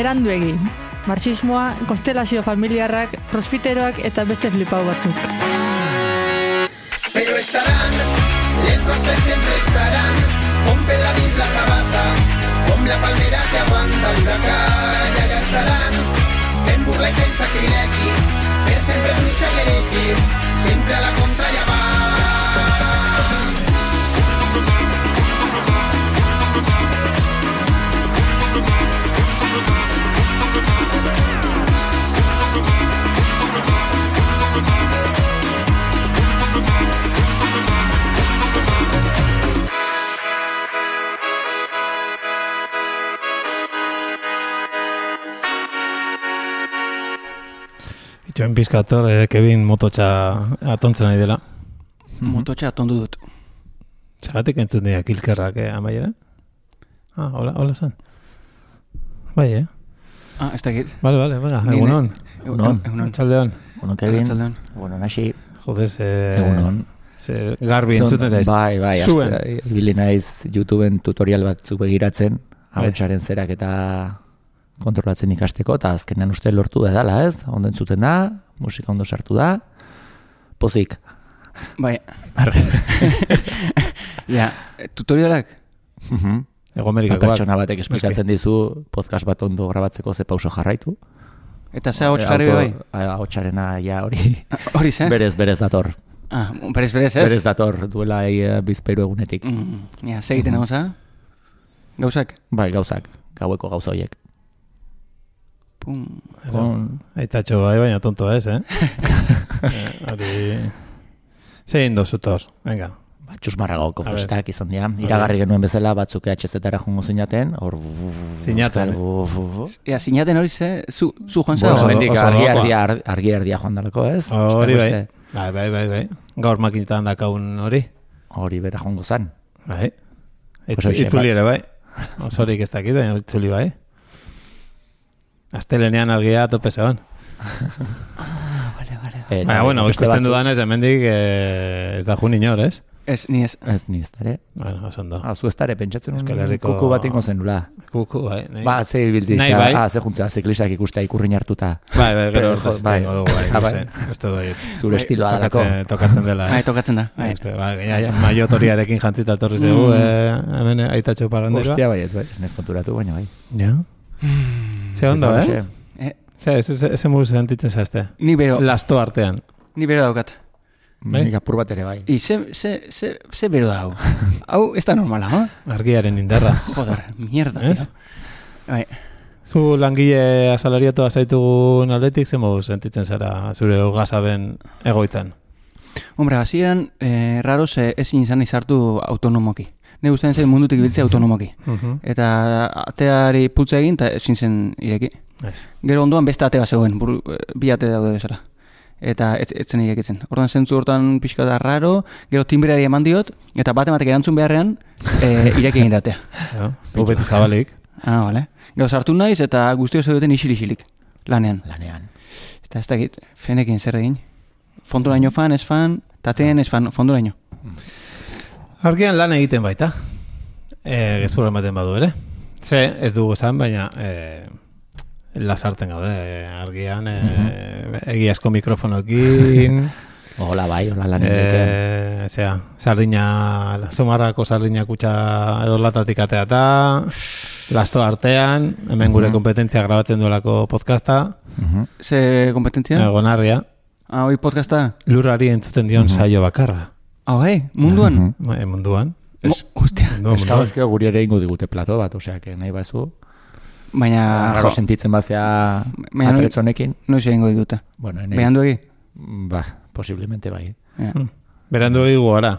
beranduegi. Marxismoa, konstelazio familiarrak, prosfiteroak eta beste flipau batzuk. Pero estarán, les nostres siempre estarán, con pedra dins la sabata, com la palmera que aguanta el huracán, allà estarán, fent burla i fent sacrilegi, per sempre bruixa i heretge, sempre a la contra i avant. Itxoen pizkator, Kevin mototxa atontzen ari dela. Mototxa atondu dut. Zagatik entzut dira kilkerrak amaiera? Hola zan. Bai, Ez dakit. Vale, venga, egunon. Egunon. Txaldeon. Egunon, Kevin. Egunon, hasi. Joder, Egunon. Garbi entzuten zaiz. Bai, ibili naiz YouTubeen tutorial batzuk begiratzen, ahotsaren zerak eta kontrolatzen ikasteko, eta azkenean uste lortu da dela, ez? Ondo entzuten da, musika ondo sartu da, pozik. Bai. Ja, tutorialak? Egomerikakoak. Pertsona batek esplikatzen dizu podcast bat ondo grabatzeko ze pauso jarraitu. Eta ze ahots jarri bai? Ahotsarena ja hori. Hori ze? Berez dator. Berez, ez? Berez dator, duela bizpairu egunetik. Ja, segiten hau za? Gauzak? Bai, gauzak. Gaueko gauza horiek. Aitatxo bai, baina tonto ez, Hori... Zein dozutor, venga. Txusmarra gauko festak izan dira. Iragarri genuen bezala batzuk EHZ-etara jongo zinaten. Zinaten. Ja, zinaten hori ze, zu joan za? Argi erdia joan dalako, ez? Hori bai. Bai. Gaur makinetan dakaun hori. Hori bera jongo zan. Bai. Itzuli ere bai. Osorik ez dakit, itzuli bai. Astelenean argia tope zegoen. Vale. Baina, bueno, ikusten dudanez, hemendik ez da jun inor, ez? Ez, ni ez. Ez, ni ez dara. Bueno, osondo. Zu ez dara, pentsatzen kuku bat ingo zen nula. Kuku, bai. Ze bildi, ze juntzea, ziklistak ikustea ikurrin hartuta. Bai, gero ortazten godu, bai. Ez du daiet. Zure estiloa dalako. Tokatzen dela, ez? Bai, tokatzen da. Maiotoriarekin jantzita torri zegu, hemen aitatxo paranderoa. Hostia, bai, ez nez konturatu, baina bai. Ja. Ze ondo, Ze muguz sentitzen zazte? Ni bero. Lasto artean. Ni bero daukat. Nik apur bat ere bai. Ze bero da hau? Hau ez da normala, ha? Argiaren indarra. Joder, mierda. Bai. Zu langile asalariatu azaitugun aldetik, ze muguz sentitzen zara zure gazaben egoitzan? Hombre, hasieran raroz ezin izan izartu autonomoki. Ne guztien zen mundutik ibiltzea autonomoki. Eta ateari pultza egin, eta ezin zen ireki. Gero ondoan beste ate bat zegoen, bi ate daude bezala. Eta etzen irekitzen. Hortan zentzu hortan pixka da raro, gero timbreari eman diot, eta bat ematek erantzun beharrean, ireki egin datea. Beti zabalik. Bale. Gero sartu naiz, eta guztio zeudeten isilik, lanean. Eta ez dakit, fenekin zer egin. Fonduraino fan, ez fan, tateen ez fan, fonduraino. Argian lan egiten baita. Gezurra ematen badu ere. Ez dugu esan, baina lasarten gaude. Argian egiazko mikrofonokin. Hola bai, hola lan egiten. Zumarrako sardina kutsa edo latatik ateata, lasto artean, hemen gure kompetentzia grabatzen duelako podcasta. Ze kompetentzia? Gonarria. Hoi podcasta? Lurrari entzuten dion saio bakarra. Munduan? Munduan. Hostia. Eskabazkeo guri ere ingo digute plato bat, oseak, nahi bazu. Baina... Raro sentitzen bazea atretzonekin. Noiz egingo digute. Berandu egi? Ba, posiblemente bai. Berandu egi guara.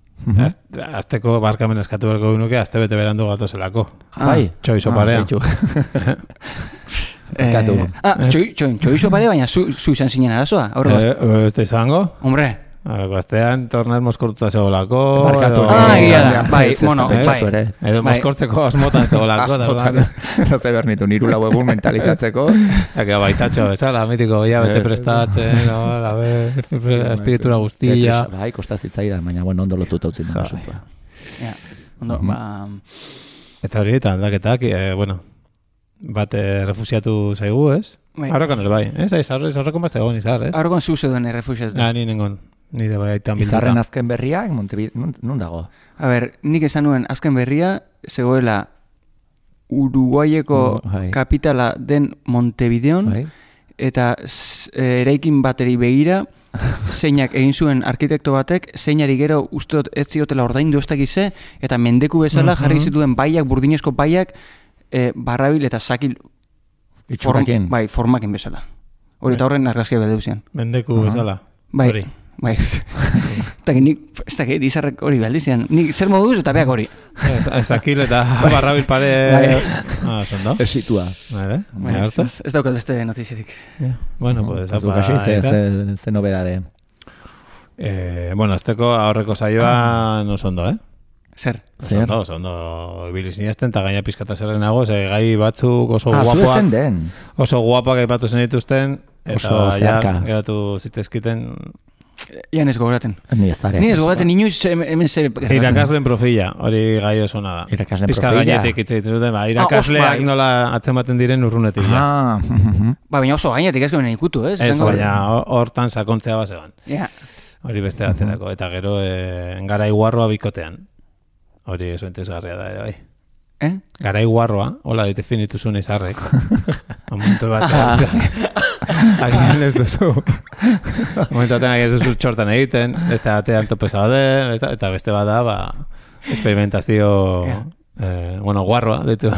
Azteko barkamen eskatu berko ginuke, azte bete berandu gatozelako. Bai. Txoizo parea. Txoizo parea, baina zu izan zinen arazoa. Ez da izango? Hombre. Gaztean tornar moskortuta zegolako. Bai. Edo moskortzeko asmotan zegolako. Eta ze bernitu, niru lau egun mentalizatzeko. Eka baitatxo, esala, mitiko gila bete prestatzen, espiritura guztia. Bai, kostazitzaidan, baina ondo lotuta utzin da. Ondo, Eta hori, eta aldaketak, bueno, bat refusiatu zaigu, ez? Aurrekon ere bai, ez? Aurrekon bat zegoen izar, ez? Aurrekon zu zeuden refusiatu. Ni nengon, nire bai aitan bilduta. Izarren azken berriak, nun dago? A ber, nik esan nuen azken berria, zegoela Uruguaieko kapitala den Montevideon, eta eraikin bateri begira, zeinak egin zuen arkitekto batek, zeinari gero usteot ez ziotela ordaindu ez dakize, eta mendeku bezala jarri zituen baiak, burdinezko baiak, barrabil eta sakil formakin bezala. Hori eta horren argazkia bedeuzian. Mendeku bezala. Bai. Eta nik, ez dakit, izarrek hori baldizian. Nik zer moduz eta beak hori. Sakil eta barrabil pare... Zondo? Esitua. Ez daukat beste notizierik. Bueno, pues... Ze nobedade. Bueno, azteko aurreko saioa no zondo, Zer? Zondo, bilizinazten, eta gaina pizkata zerrenago, gai batzuk oso guapoak... Oso guapoak aipatu zen dituzten, oso zeharka. Geratu zitezkiten... Ian ez gogoraten. Ni ez dara. Ni ez gogoraten, inoiz hemen ze... Irakasleen profila, hori gai oso nada. Irakasleen profila? Pizka gainetik itzaiten duten, irakasleak nola atzen baten diren urrunetik. Baina oso gainetik ez garen ikutu, ez? Ez, baina hortan sakontzea bazeban. Ja. Hori beste baterako. Eta gero, garai guarroa bikotean. Hori eso entesgarria da, bai. Garai guarroa, hola definitu zuen izarrek. Momentu bat. Agian ez duzu. Momentuaten agian ez duzu txortan egiten, beste batean tope zaude, eta beste bada, experimentazio, guarroa, ditu.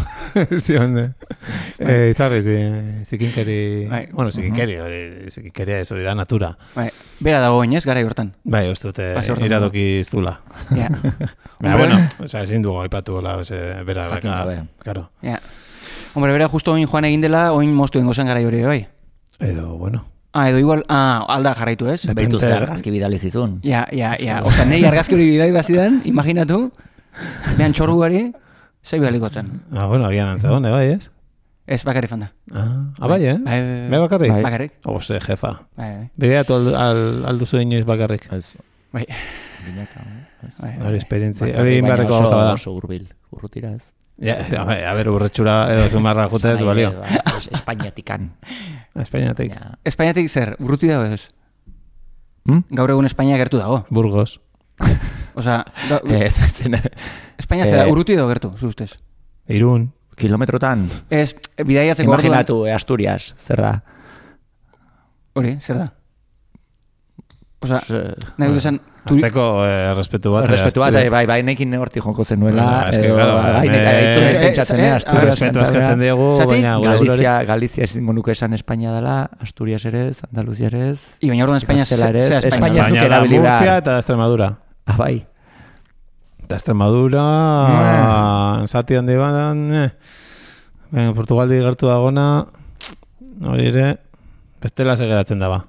Izarri, zikinkeri, zikinkeria ez hori da, natura. Bera dago oinez, gara hortan. Bai, ez dute, iradoki iztula. Ja. Bueno, ezin dugu aipatu, bera, claro. Hombre, bera, justo oin joan egin dela, oin moztu ingo zen gara hori, bai. Edo, bueno. Edo igual, alda jarraitu, ez? Behitu ze argazki bidali zizun. Ja. Osta, nahi argazki hori bidali bazidan, imaginatu, behan txorruari, zei bidaliko zen. Bueno, agian antzegon, bai, ez? Ez, bakarrik fanda. Bai, Bai, bakarrik? Bakarrik. Oze, jefa. Bai. Bideatu alduzu inoiz bakarrik. Bai. Hori esperientzia. Hori inbarreko gauza bada. Oso urrutira ez. A ber, urretxura edo zumarra jute ez balio. Espainiatikan. Espainiatik. Espainiatik zer, urruti dago ez? Gaur egun Espainia gertu dago. Burgos. Osa, Espainia zera, urruti dago gertu, zu ustez? Irun. Kilometrotan. Ez, bidaiatzeko orduan. Imaginatu, Asturias, zer da? Hori, zer da? Osa, nahi dut esan... Azteko respetu bat. Respetu bat, bai, nekin horti jonko zenuela. Gaitu nahi pentsatzen, Asturias. Respetu askatzen diegu, baina... Galizia ezingo nuke esan Espainia dela, Asturias ere ez, Andaluzia ere ez. Baina orduan Espainia Espainia ez nuke erabilida. Murcia eta Extremadura. Bai. Eta Extremadura... Zati handi badan... Portugaldi gertu dagona... Hori ere... Bestela segeratzen daba.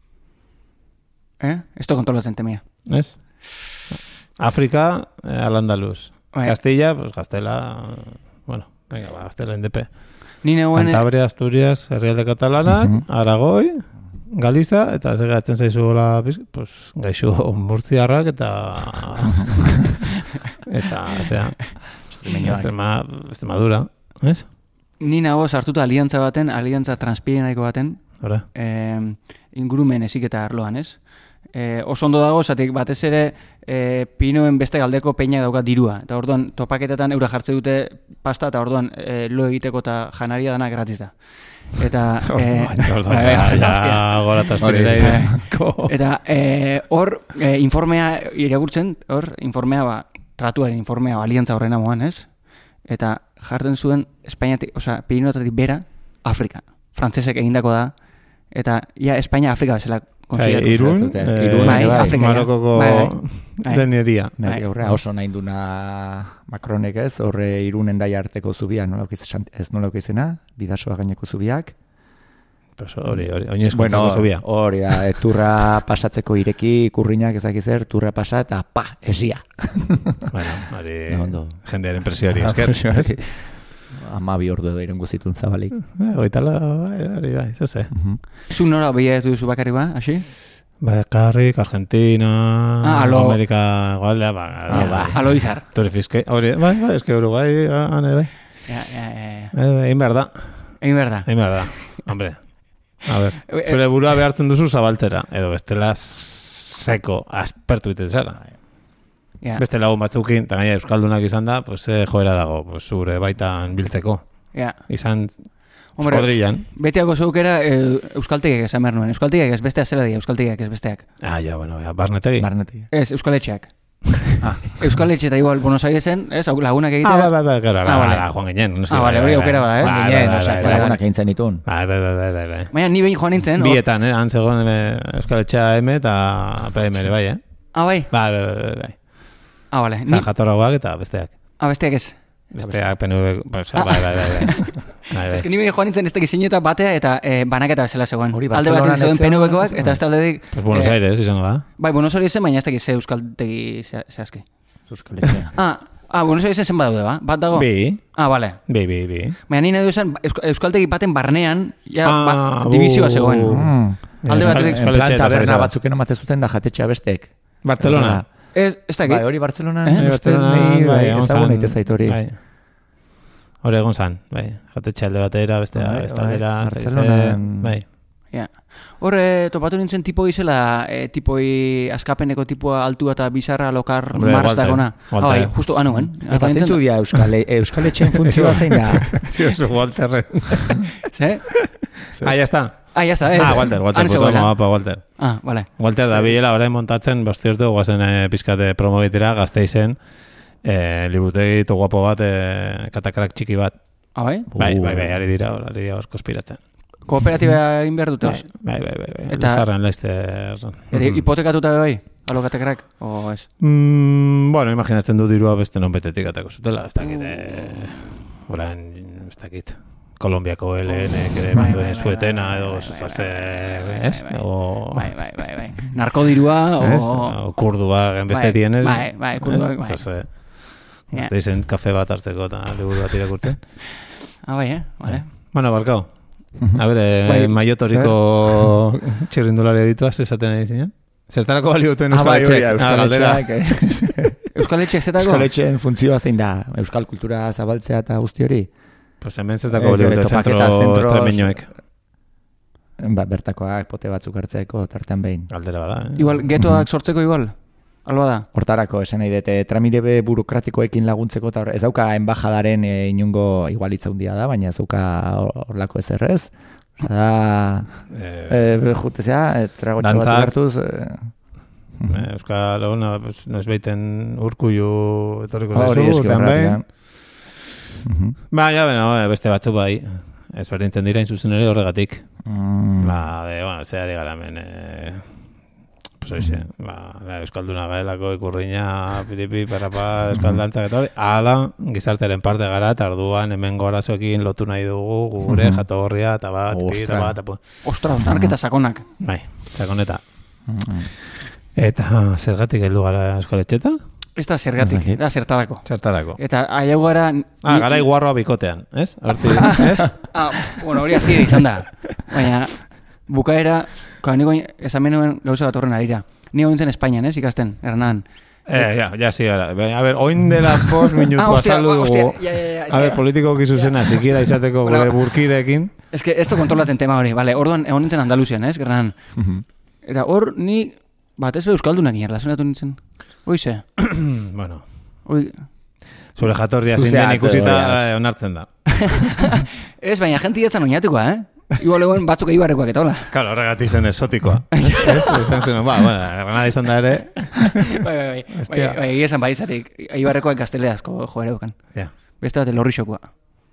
Esto kontrolatzen temia. ¿Es? África, al-Andaluz. Castilla, pues Gastela... Bueno, venga, Gastela NDP. Cantabria, Asturias, Herrialde Catalana, Aragoi, Galiza, eta segeratzen zaizuela, pues, gaixu murtziarrak, eta... osea... Extremadura, ¿es? Ni nago sartuta aliantza transpirenaiko baten, ingurumen eziketa arloan, ez? Oso ondo dago, zatik batez ere pinoen beste galdeko peina dauka dirua. Eta orduan topaketetan eura jartze dute pasta, eta orduan lo egiteko eta janaria dana gratis da. Eta... Eta hor informea irakurtzen, informea, tratuaren informea, aliantza horrena moan, ez? Eta jartzen zuen Espainiatik, osea, Pirinoetatik bera, Afrika. Frantzesek egindako da, eta Espainia Afrika bezala Irun, Marokoko deneria. Oso nahi duna Macronek ez, horre Irunen dai arteko zubia, ez nola izena, Bidasoa gaineko zubiak. Hori, oinezkontzako zubia. Hori da, turra pasatzeko ireki, kurriñak ezakizer, turra pasa eta esia. Bueno, hori jendearen presioari esker. 12 ordu edo irengo zitun zabalik. Goitala, bai, zo ze. Zu nora behia ez duzu bakarri ba, hasi? Bakarrik, Argentina, Amerika, Goaldea, Alo izar. Tori Fiske, bai, eske Uruguai, bai. Egin behar da. Egin behar da. Egin behar da. Hombre, a ver, zure burua behartzen duzu zabaltzera, edo bestela seko aspertu iten zara. Beste lagun batzukin, eta gaina euskaldunak izan da, pues, joera dago, pues, zure baitan biltzeko. Izan kodrillan. Betiako zeukera euskaltegiak esan behar nuen. Euskaltegiak ez besteak zela dira, euskaltegiak ez besteak. Ja, bueno, barnetegi. Ez, euskaletxeak. Euskaletxe eta igual Buenos Airesen, ez, lagunak egitea. Bai, joan ginen. Bale, hori aukera bada, ez? Lagunak egin zen ditun. Bai. Baina, ni behin joan nintzen. Bietan, antzegoen euskaletxea M eta PM ere, bai, bai? Bai. Bale. Jatorragoak eta besteak. Besteak ez? Besteak, PNV, bai. Ez que ni behin joan nintzen ez tekizineta batea eta banaketa bezala zegoen. Alde batean zegoen PNV-koak eta ez aldedik... Pues Buenos Aires, izango da. Bai, Buenos Airesen, baina ez tekiz euskaltegi zehazki. Buenos Airesen zen badaude, ba? Bat dago? Bi. Bale. Bi. Baina nire duzan, euskaltegi baten barnean, divizioa zegoen. Alde batetik... En plan taberna batzuken omate zuten da jatetxea bestek. Barcelona. Ez dakit. Bai, hori Barcelona. Ezagun eite zaitu hori. Hori egon zan, bai. Jatetxe alde batera, beste aldera. Barcelona. Bai. Hor, topatu nintzen tipoi zela, tipoi askapeneko tipoa altua eta bizarra lokar marz dagona. Bai, justo anuen. Eta zeintzu dia euskaletxeen funtzioa zein da? Tiozu, Walterren. Ze? Ya está. Ya está. Walter, puto mapa, Walter. Vale. Walter da bilela orain montatzen, bastiertu guazen pizkate promobitera, Gazteizen, liburutegi to guapo bat, katakrak txiki bat. Bai? Bai, ari dira hor konspiratzen. Kooperatiba egin behar dute? Bai. Lezarren, Leicester. Eta hipotekatuta bai? Alo katakrak? O ez? Bueno, imaginatzen du dirua beste non betetik atako zutela. Ez dakit, orain, ez dakit. Kolombiako LN, ere zuetena, edo ez? Bai. Narkodirua, o kurdua, genbeste dienez. Bai, kurdua, bai. Ez izen kafe bat hartzeko eta liburu bat irakurtzen. Bai, vale. Bueno, barkau. A ver, maiotoriko txirrindularia dituaz, esaten nahi zinean? Zertarako balio duten euskaletxeak? Euskaletxeak zetako? Euskaletxeen funtzioa zein da? Euskal kultura zabaltzea eta guzti hori? Pues hemen zertako balio dute zentro estremeñoek. Bertakoak pote batzuk hartzeeko tartean behin. Galdera bada, Igual, getoak sortzeko igual? Alba da? Hortarako, esan nahi dute, tramire burokratikoekin laguntzeko, eta ez dauka enbajadaren inungo igualitza hundia da, baina ez dauka horlako ezerrez. Da, jutezea, tragotxo batzuk hartuz... Euskal Laguna, noiz baiten urkullu etorriko zaizu, urtean behin. Beste batzuk bai, ezberdintzen dira inzuzen ere horregatik. Zehari gara hemen... Euskalduna gaelako ikurriña, pitipi, parapa, euskaldantzak eta hori, ala, gizarteren parte gara, eta arduan hemen gorazoekin lotu nahi dugu, gure jatorria, eta bat, Ostra, narketa sakonak. Bai, sakoneta. Eta zergatik heldu gara euskaletxeta? Ez da zergatik, da zertarako. Eta aiau gara... Gara iguarroa bikotean, ez? Bueno, hori hasi izan da. Baina, bukaera... Niko esan menuen gauza bat horren arira. Ni nintzen Espainian, ikasten, Hernan. Sí, gara. A ver, oin dela 5 minutu azaldu dugu. A ver, politiko gizuzena, sikiera izateko gure burkideekin. Ez que esto kontrolatzen tema hori, vale. Orduan, egon nintzen Andaluzian, Hernan. Eta hor, ni batez be euskaldunak erlazionatu nintzen. Oize. Bueno. Zure jatorria zein den ikusita onartzen da. Ez, baina jenti etzan oinatuko, Igual egon batzuk eibarrekoak eta hola. Claro, horregatik zen esotikoa. Esan zen, Granada izan da ere. Bai, esan bai izatik. Eibarrekoak gazteleazko joere dukan. Beste bat elorrixokoa.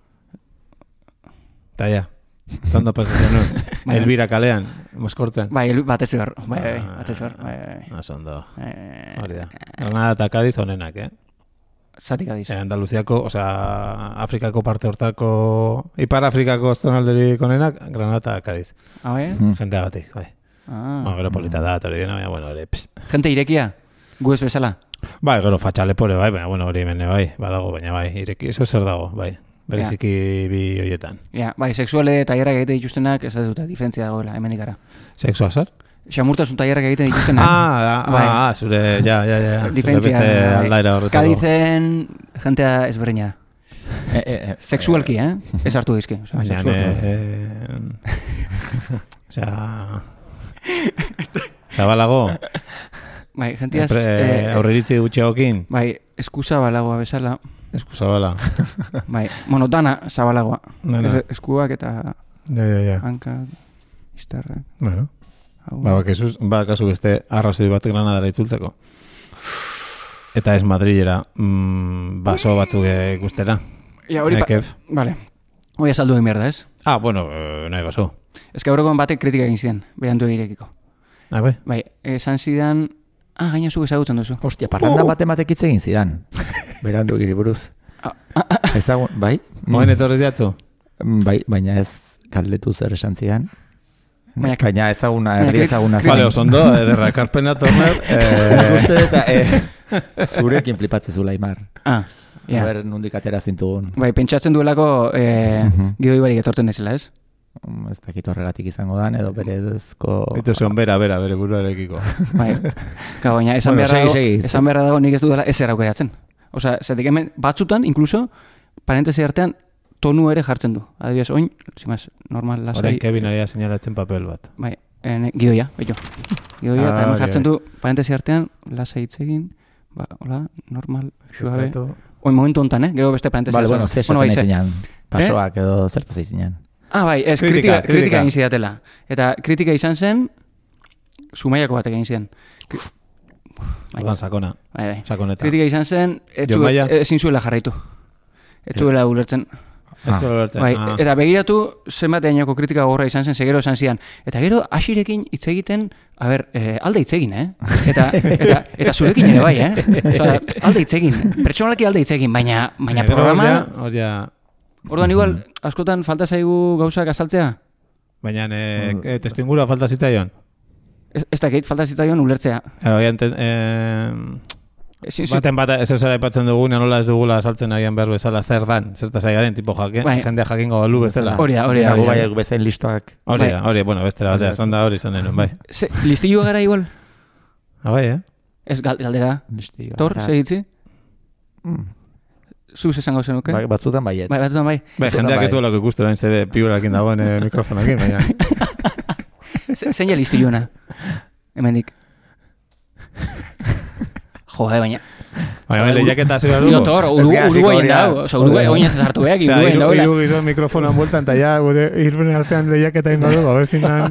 Eta ja, tondo pasatzen nuen. Elbira kalean, moskortzen. Bai, batez hor. Batez hor. Asondo. Hori da. Granada eta Cádiz honenak, Zatik adiz. Andaluziako, Afrikako parte hortako, Ipar Afrikako zonalderik onenak, Granada eta Cádiz. Bai? Jenteagatik, bai. Gero polita da, hori dena, bueno, hori, Jente irekia, gu ez bezala? Bai, gero fatxalepore, bai, baina, hori mene, bai, badago, baina, bai, ireki, eso zer dago, bai, bereziki bi hoietan. Bai, sexuale tailerak egite dituztenak, ez dute, diferentzia dagoela, hemendik gara. Sexua zer? Xamurtasun tailerak egiten dituztenak. Zure, ja. Diferentzia. Zure beste aldaera horretako. Kadizen jentea ezberdina. Sexualki, ez hartu dizki. Baina, zabalago. Bai, gentiaz... Aurreritzi gutxeokin. Bai, eskuzabalagoa bezala. Eskuzabala. Bai, dana zabalagoa. Eskuak eta... Ja. Hanka, iztarrak. Bueno. Kasu beste arrazoi bat Granadara itzultzeko. Eta ez Madrilera baso batzuk guztera. Ja, hori vale. Hoi asaldu egin behar da, ez? Bueno, nahi baso. Ez que aurrekoan batek kritika egin zidan, berandu egirekiko. Bai? Bai, esan zidan... gaina zuk ezagutzen duzu. Hostia, parranda batek hitz egin zidan. Berandu egiri buruz. Ezagun, bai? Moen etorrez jatzu? Bai, baina ez kaldetu zer esan zidan. Baina ezaguna, herri ezaguna. Vale, osondo, ederra, karpena torner. Uste eta zurekin flipatzezula, Aimar. Ja. Ber, nundik atera zintugun. Bai, pentsatzen duelako Gidoi barik etorten dezela, ez? Ez dakit horregatik izango dan, edo berezko... Itu zeon bere buruarekiko. Bai, baina esan beharra dago nik ez dudala ez eraukeratzen. Osa, zatik hemen batzutan, inkluso, parentesi artean, tonu ere jartzen du. Adibidez, oin, normal, lasai... Horein Kevin ari da señalatzen papel bat. Bai, Gidoia, beto. Gidoia, eta hemen jartzen du, parentesi artean, lasai itzegin, hola, normal, suave... Oin momentu ontan, gero beste parentesi artean. Vale, bueno, zesaten eizinean, pasoak edo zertaz eizinean. Bai, ez, kritika egin zidatela. Eta kritika izan zen, Zumaiako batek egin zidan. Ordan sakona. Bai. Sakoneta. Kritika izan zen, ezin zuela jarraitu. Ez zuela ulertzen. Bai, eta begiratu zenbat eginako kritika gorra izan zen, segero esan zidan. Eta gero asirekin hitz egiten, alde hitz egin, Eta zurekin ere bai, Osa, alde hitz egin. Pertsonalki alde hitz egin, baina programa... Orduan igual, askotan falta zaigu gauzak azaltzea? Baina testuingurua falta zitzaion? Ez dakit, falta zitzaion ulertzea. Baten bat ez zara ipatzen dugunean nola ez dugula azaltzen agian behar bezala zer dan, zerta zaigaren tipo jendea jakingo balu bezala. Hori da. Nago baiak bezain listoak. Hori, bueno, bestera batea, zonda hori zonen, bai. Listillo gara igual? Bai, Ez galdera. Tor, segitzi? Zuz esango zenuke? Batzutan baiet. Batzutan bai. Jendeak ez duelako ikustu orain zebe piburakin dagoen mikrofonakin, baina. Zein ja listillona? Hemendik. Baina. Baina, lehiaketa hasi behar dugu. Tor, Uruguayen dago. Osa, Uruguayen ez hartu behar. Hiru gizon mikrofonan bueltan, eta ja, gure irben artean lehiaketa ingo dugu, a ver zindan...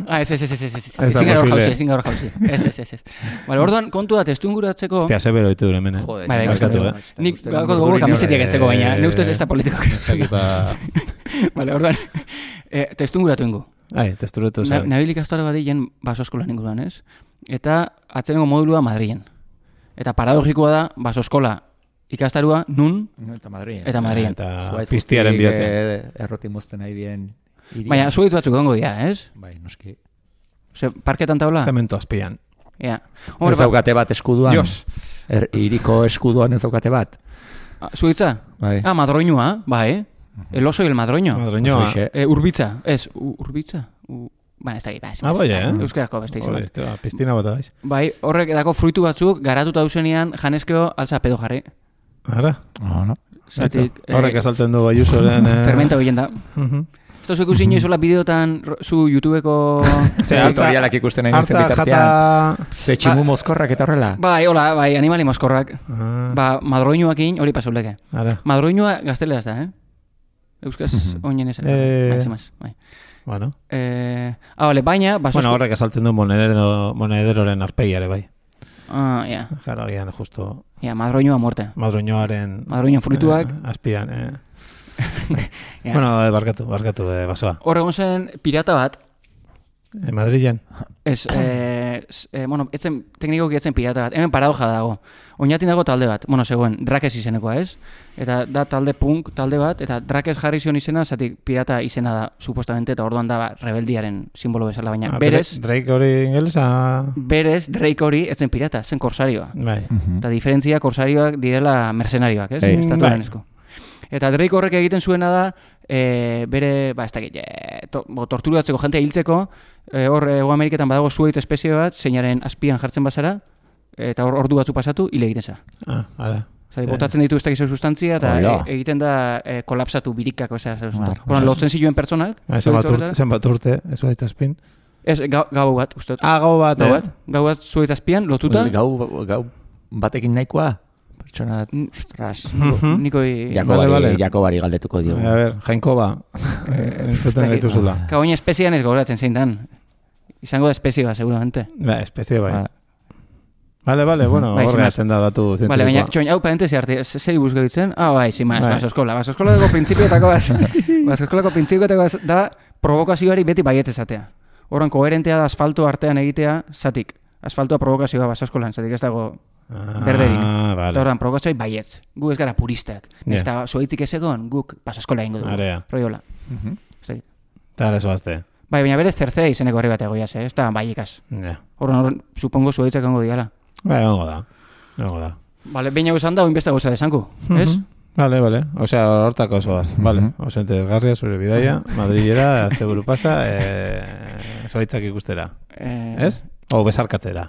Ezin gaur jauzi. Ez. Bale, orduan, kontu da, testuinguratzeko... Hostia, sebero ditu dure mene. Nik gako dugu kamisetiak etzeko, baina, ne ustez ez da politikak. Bale, orduan, testuinguratu ingo. Testuinguratu zen. Nabilik astoare bat egin baso eskolan inguruan, ez? Eta atzenengo modulua Madrilen. Eta paradogikoa da, baso eskola ikastarua nun eta Madrilen. Eta piztiaren bidatzen. Erroti mozten nahi dien. Baina, zuaitz batzuk gongo dira, ez? Bai, noski. Ose, parketan taula? Zemento azpian. Ja. Ez daukate bat eskuduan? Iriko eskuduan ez daukate bat? Zuaitza? Bai. Madroñua, bai. El oso y el madroño. Madroñoa. Urbitza. Ez, urbitza? Baina ez da gira. Bai, Euskarazko beste izan bat. Piztina bat daiz. Bai, horrek edako fruitu batzuk garatuta duzenean janezkeo alza pedo jarri. Ara? No. Horrek asaltzen du Ayusoren... Fermenta hoien da. Esto zuek usin joizola bideotan zu YouTubeko... Tutorialak ikusten nahi nuzen bitartean. Ze tximu mozkorrak eta horrela. Bai, animali mozkorrak. Madroñuakin hori pasauleke. Madroñua gazteleaz da, Euskaz oinen esan. Maximaz, bai. Bueno. Vale, baina... Bueno, horrek asaltzen du monederoren arpeiare, bai. Ja. Jaro, gian, justo... Ja, madroñoa muerte. Madroñoaren... Madroño fruituak. Azpian, Bueno, barkatu, basoa. Horregon zen pirata bat. Madrilen? Ez, bueno, teknikoki etzen pirata bat. Hemen paradoja dago. Oinatin dago talde bat. Bueno, zegoen, Drakes izenekoa, ez? Eta da talde punk, talde bat, eta Drakes jarri zion izena, zatik pirata izena da, supostamente, eta orduan da rebeldiaren simbolo bezala, baina berez... Drake hori ingelesa? Berez, Drake hori etzen pirata, zen korsarioa. Bai. Eta diferentzia korsarioak direla mercenarioak, ez? Estatuarenezko. Eta Drake horrek egiten zuena da, bere, ez dakit, torturatzeko jentea hiltzeko, hor Ego Ameriketan badago zuait espezie bat, zeinaren azpian jartzen bazara, eta ordu batzu pasatu, hile egiten za. Ara. Botatzen ditu ez dakizu sustantzia, eta egiten da kolapsatu birikako, lotzen ziluen pertsonak. Zenbat urte, ez baitzazpin? Ez, gau bat, uste. Gau bat, Gau bat zuetazpian, lotuta. Gau batekin nahikoa? Pertsona, ostras. Nikoi... Jakobari galdetuko dio. A ver, Jainkoba, entzuten gaituzula. Kagoina espezian ez gauratzen zein dan. Izango da espezie bat, seguramente. Espezie bai. Vale, bueno, horregatzen da datu zientifikoa. Vale, baina, txoin, hau parentesi arte, zer ibuzko ditzen? Bai, zimaz, basoeskola. Basoeskolako printzipioetako bat. Basoeskolako printzipioetako da provokazioari beti baiet ezatea. Horren koherentea da asfalto artean egitea, zatik. Asfaltoa provokazioa basoeskolan, zatik ez dago berderik. Eta horren, provokazioa baietz. Gu ez gara puristak. Nesta zoitzik ez egon, guk basoeskola ingo dugu. Roiola. Eta ara zoazte. Bai, baina berez Cersei izeneko horri bat egoiaz, ez da baiekaz. Horren, supongo zuaitzak ongo diala. Bai, ongo da. Vale, behin hau esan da, oin beste gauza desanku, ez? Vale. Osea, hortako oso vale. Osente garria, zure bidaia, Madrilera, azte buru pasa, zoitzak ikustera. Ez? O besarkatzera.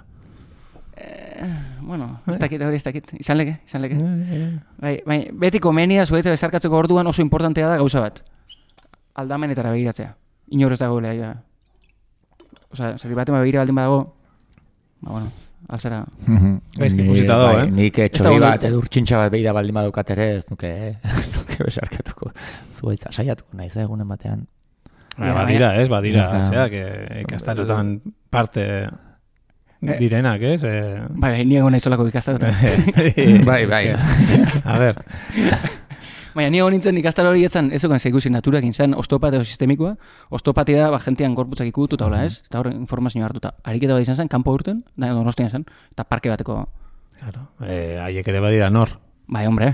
Bueno, ez dakit. Izan leke. Bai, beti komenia zuaitza besarkatzeko orduan oso importantea da gauza bat. Aldamenetara begiratzea. Inor ez dago lea. Osea, zati baten begira baldin badago, bueno, alzara... Gaizki ikusita dago, Nik txori bat, edurtxintxa bat behida baldin badaukat ere, ez nuke besarkatuko zuaitza, saiatuko naiz egunen batean. Badira, zeak, ikastarotan parte direnak, ez? Bai, niego nahi solako ikastarotan. Bai. A ver... Baina niego nintzen ikastaro hori etzan, ez okan zeikusi naturak inzan ostopateo sistemikoa, ostopatia da jentean gorputzak ikututa hola, ez? Eta horren informazioa hartuta. Ariketa bat izan zen, kanpo urten, donostian zen, eta parke bateko... Claro, haiek ere badira nor. Bai, hombre,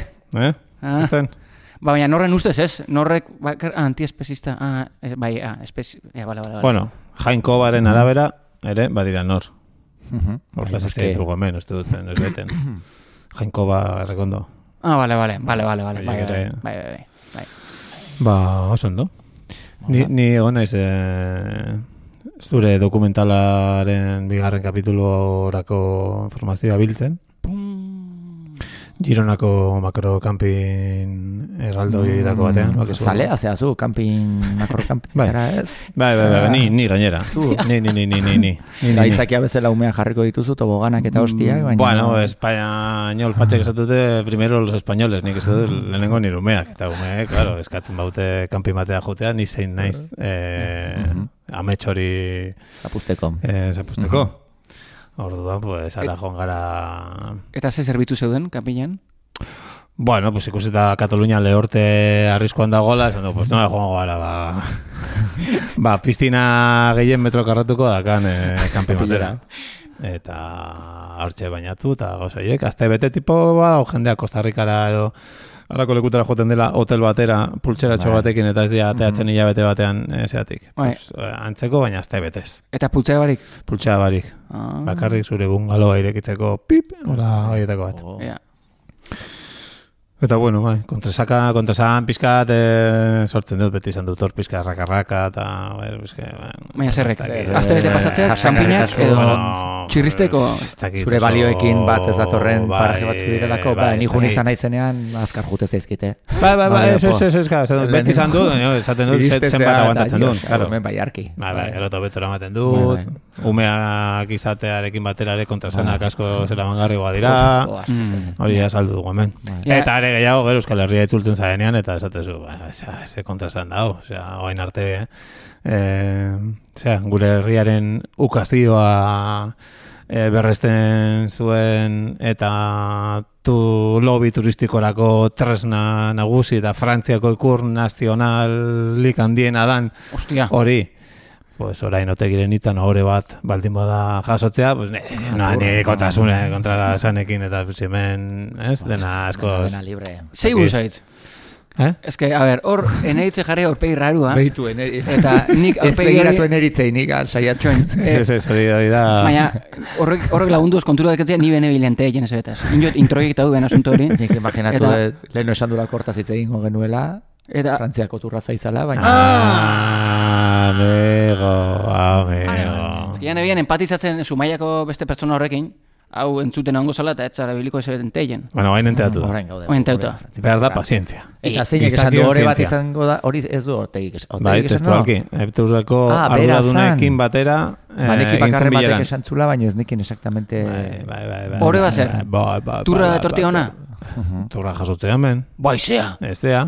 Usten? Baina norren ustez, ez? Norrek, antiespezista, vale. Bueno, Jainkobaren arabera, ere badira nor. Hortaz ez dugu hemen, uste duten, ez beten. Jainkoba errekondo. Vale. Bai. Ba, oso ondo. Ni egon naiz zure dokumentalaren bigarren kapitulorako informazioa biltzen. Gironako makrokampin erraldoietako batean. Zalea zehazu, makrokampin. Bai, ni gainera. Ni. Gaitzakia bezala umea jarriko dituzu, toboganak eta hostiak. Bueno, espainol fatxek esatute primero los españoles, nik esatu lehenengo nire umeak. Eta umeak, claro, eskatzen baute kampin batea jotea, ni zein naiz amets hori... Zapusteko. Orduan, pues, ara joan gara... Eta ze zerbitzu zeuden, kanpinean? Bueno, pues ikusita Katalunia lehorte arriskoan dagoela, esan du, pues nola joan gara, piztina gehien metro karratuko dakan kanpin batera. Eta hortxe bainatu, eta gauzoiek, azte bete tipo, jendea Kostarrikara edo... Alako lekutara joten dela hotel batera, pultseratxo batekin, eta ez dira teatzen hilabete batean zeatik. Antzeko, baina azte betez. Eta pultsera barik? Pultsera barik. Bakarrik zure bungaloa irekitzeko pip, hola horietako bat. Eta bueno, kontrasan pizkat sortzen dut, beti izan dut hor pizkat rakarraka, eta... Baina zerrek, azte bete pasatzea, kanpinak edo txirristeko... Zure balioekin bat ez datorren paraje batzuk direlako, nijun izan naizenean, azkar jute zeizkite. Beti izan dut, esaten dut, zenbat aguantatzen dut. Hemen bai arki. Eroto betora ematen dut, umeak izatearekin batera ere kontrasanak asko zela mangarri dira, hori da saldu dugu hemen. Eta gehiago gero Euskal Herria itzultzen zarenean eta esatezu, ze kontrastan dago, oain arte gure herriaren ukazioa berresten zuen eta lobby turistikorako tresna nagusi eta Frantziako ikur nazionalik handiena dan hori. Pues orain otegiren itzan ahore bat baldin bada jasotzea, pues ni kontra sanekin eta hemen, ez? Dena asko... Sei buzaitz? Ez que, a ver, hor eneritze jarri aurpegi rarua. Beitu eneritze. Eta nik aurpegi... Ez begiratu energitzei, nik saiatzen. Ez, hori da... Baina, horrek lagundu kontura deketzea ni bene bilente egin ez betaz. Inot introiektatu ben asunto hori. Nik imaginatu leheno esan durako hortaz hitz egingo genuela, Frantziako turra zaizala, baina... Amigo. Eskian ebian empatizatzen Zumaiako beste pertsona horrekin, hau entzuten ongo zala eta etzara biliko ezaren teien. Bueno, hain enteatu da. Hain enteuta. Behar da pazientzia. Eta zeinek esan du hori bat izango da, hori ez du ortegik esan. Bai, testualki. Epeturrako arduradunekin batera Baneki bakarren batek esan zula, baina ez nekin exactamente... Bai. Hore bat zer? Turra etortia ona? Turra jasotzea hemen. Baizea. Ez dea.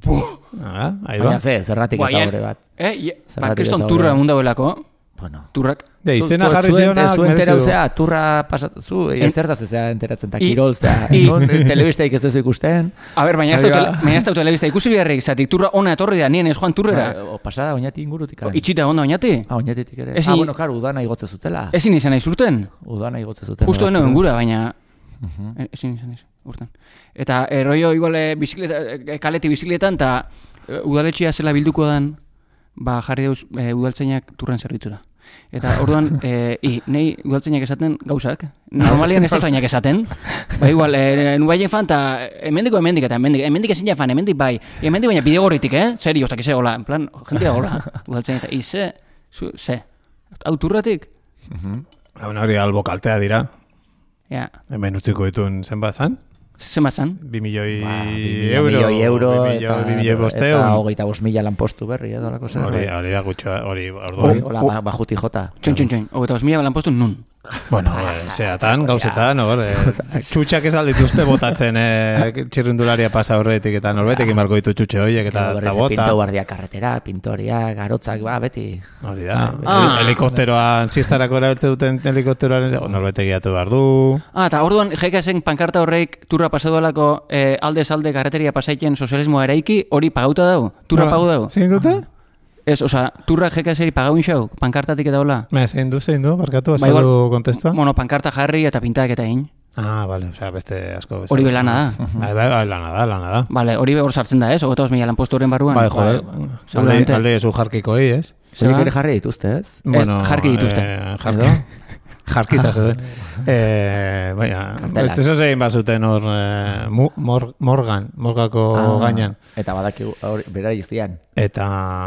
Baina zerratik ez da hore bat. Kriston turra mundauelako. Bueno. Turrak. Ja, izena jarri zionak merezu. Turra pasatzu, zertaz ezea enteratzen, eta kirol, telebistaik ez duzu ikusten. A ber, baina ez da telebista ikusi biharrik, zatik turra ona etorri da, nien ez joan turrera. Pasada oinati ingurutik. Itxita onda oinati? Oinatitik ere. Bueno, karo, udana igotze zutela. Ezin izan aiz urten? Udana igotze zutela. Justo eno engura, baina... Ezin izan aiz urten. Eta erroio igual kaleti bizikletan, eta udaletxia zela bilduko dan, jarri dauz udaltzainak turren zerbitzura. Eta orduan, nahi udaltzainak esaten gauzak. Normalian ez dutainak esaten. Ba igual, nubaien fan, eta emendik eta emendik ezin jafan, emendik bai. Emendik baina bidegorritik, Serio, ostak ize gola. En plan, jentia gola. Udaltzainak eta, ze. Hau turratik? Hori albo kaltea dira. Ja. Hemen utziko dituen zenbat zan? Zenbat zan? 2 milioi euro, 2 milioi bosteun. Eta 25.000 lanpostu berri, edo lako zer. Hori da gutxoa, hori orduan. Hola, bajuti jota. Txoin. 25.000 lanpostu nun. Bueno, zeatan, gauzetan, txutxak ez aldituzte botatzen txirrindularia pasa horretik, eta norbetekin barko ditu txutxe horiek, eta bota. Pinto guardia karretera, pintoria, garotzak, beti. Hori da, helikopteroan, ziztarako erabiltze duten helikopteroan, norbetek giatu behar du. Eta orduan, jekazen pankarta horreik turra pasadualako aldez-alde karreteria pasaiken sozialismoa eraiki, hori pagauta dago? Turra pagu dago? Zein dute? Ez, turra jekazeri pagau inxau, pankartatik eta hola? Zein du, barkatu, azaldu kontestua? Bueno, pankarta jarri eta pintak eta in. Bale, beste asko. Hori belana da. Bai, lana da. Bale, hori hor sartzen da, ez? 25.000 lanpostu horren barruan. Bai, joder, alde zu jarkiko ez? Zerik ere jarri dituzte, ez? Jarki dituzte. Jarkita zeuden. Baina, ez zein bat zuten hor Morgako gainan. Eta badaki bera izian. Eta,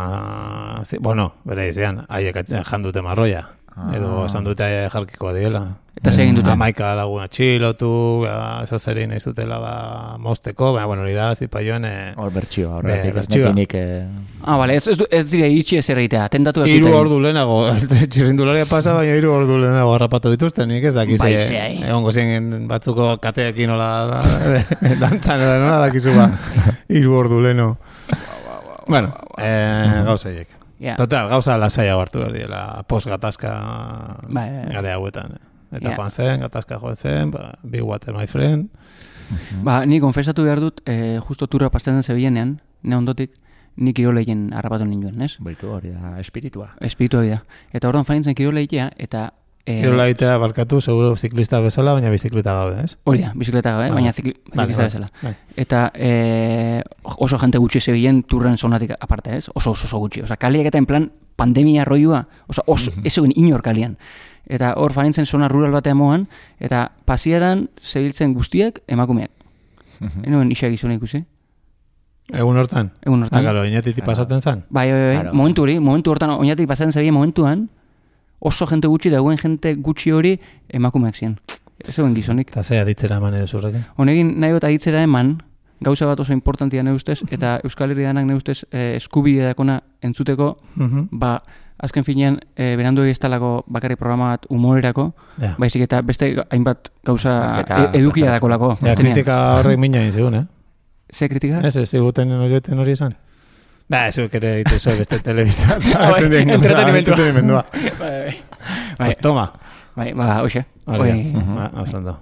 bera izian, haiek jandute marroia. Edo esan dute jarkikoa diela. Eta segin dute. Amaika laguna txilotu, eso zerin nahi zutela mozteko, baina, hori da, zipaioen... Hor bertxioa, horretik ez nekinik... Bale, ez dire itxi ez erreitea, atendatu ez duten. 3 ordu lehenago, txirrindularia pasa, baina 3 ordu lehenago harrapatu dituzten, nik ez dakiz. Egongo zien batzuko kateekin nola dantzan, nola dakizu 3 ordu leheno. Bueno, gauzaiek. Total, gauza lasaia hartu behar diela, post-gatazka gare hauetan. Eta joan zen, gatazka joan zen, big water my friend. Ni konfesatu behar dut, justo turra pastatzen zebienean, ne ondotik, nik kiroleien harrapatu ninduen, ez? Baitu hori da, espiritua. Espiritua hori da. Eta orduan farintzen kiroleitea, eta... Kiroleitea barkatu, seguro ziklista bezala, baina bizikleta gabe, ez? Hori da, bizikleta gabe, baina ziklista bezala. Eta oso jante gutxi zebien turren zonatik aparte, ez? Oso gutxi. Osa, kaliak eta en plan pandemia roiua, oso ezoen inor kalian. Eta hor farintzen zona rural batean moan, eta pasiaran zebiltzen guztiak emakumeak. Enoen isa gizuna ikusi. Egun hortan? Egun hortan. Agaro, oinatik pasatzen zan? Bai, momentu hortan, oinatik pasatzen zebien momentuan, oso jente gutxi, dagoen jente gutxi hori emakumeak ziren. Ez egun gizonik. Eta zea ditzera eman edo zurrekin? Honegin nahi gota ditzera eman, gauza bat oso importantia ne ustez, eta Euskal Herri danak ne ustez eskubidea dakona entzuteko, azken finean, berandu egiztalako bakarri programa bat humorerako, baizik eta beste hainbat gauza edukia dakolako. Kritika horrek mina egin zegoen, Ze kritika? Ez ziguten hori esan? Ez ere egite beste telebista. Entretenimendua. Pues toma. Oxe. Osondo.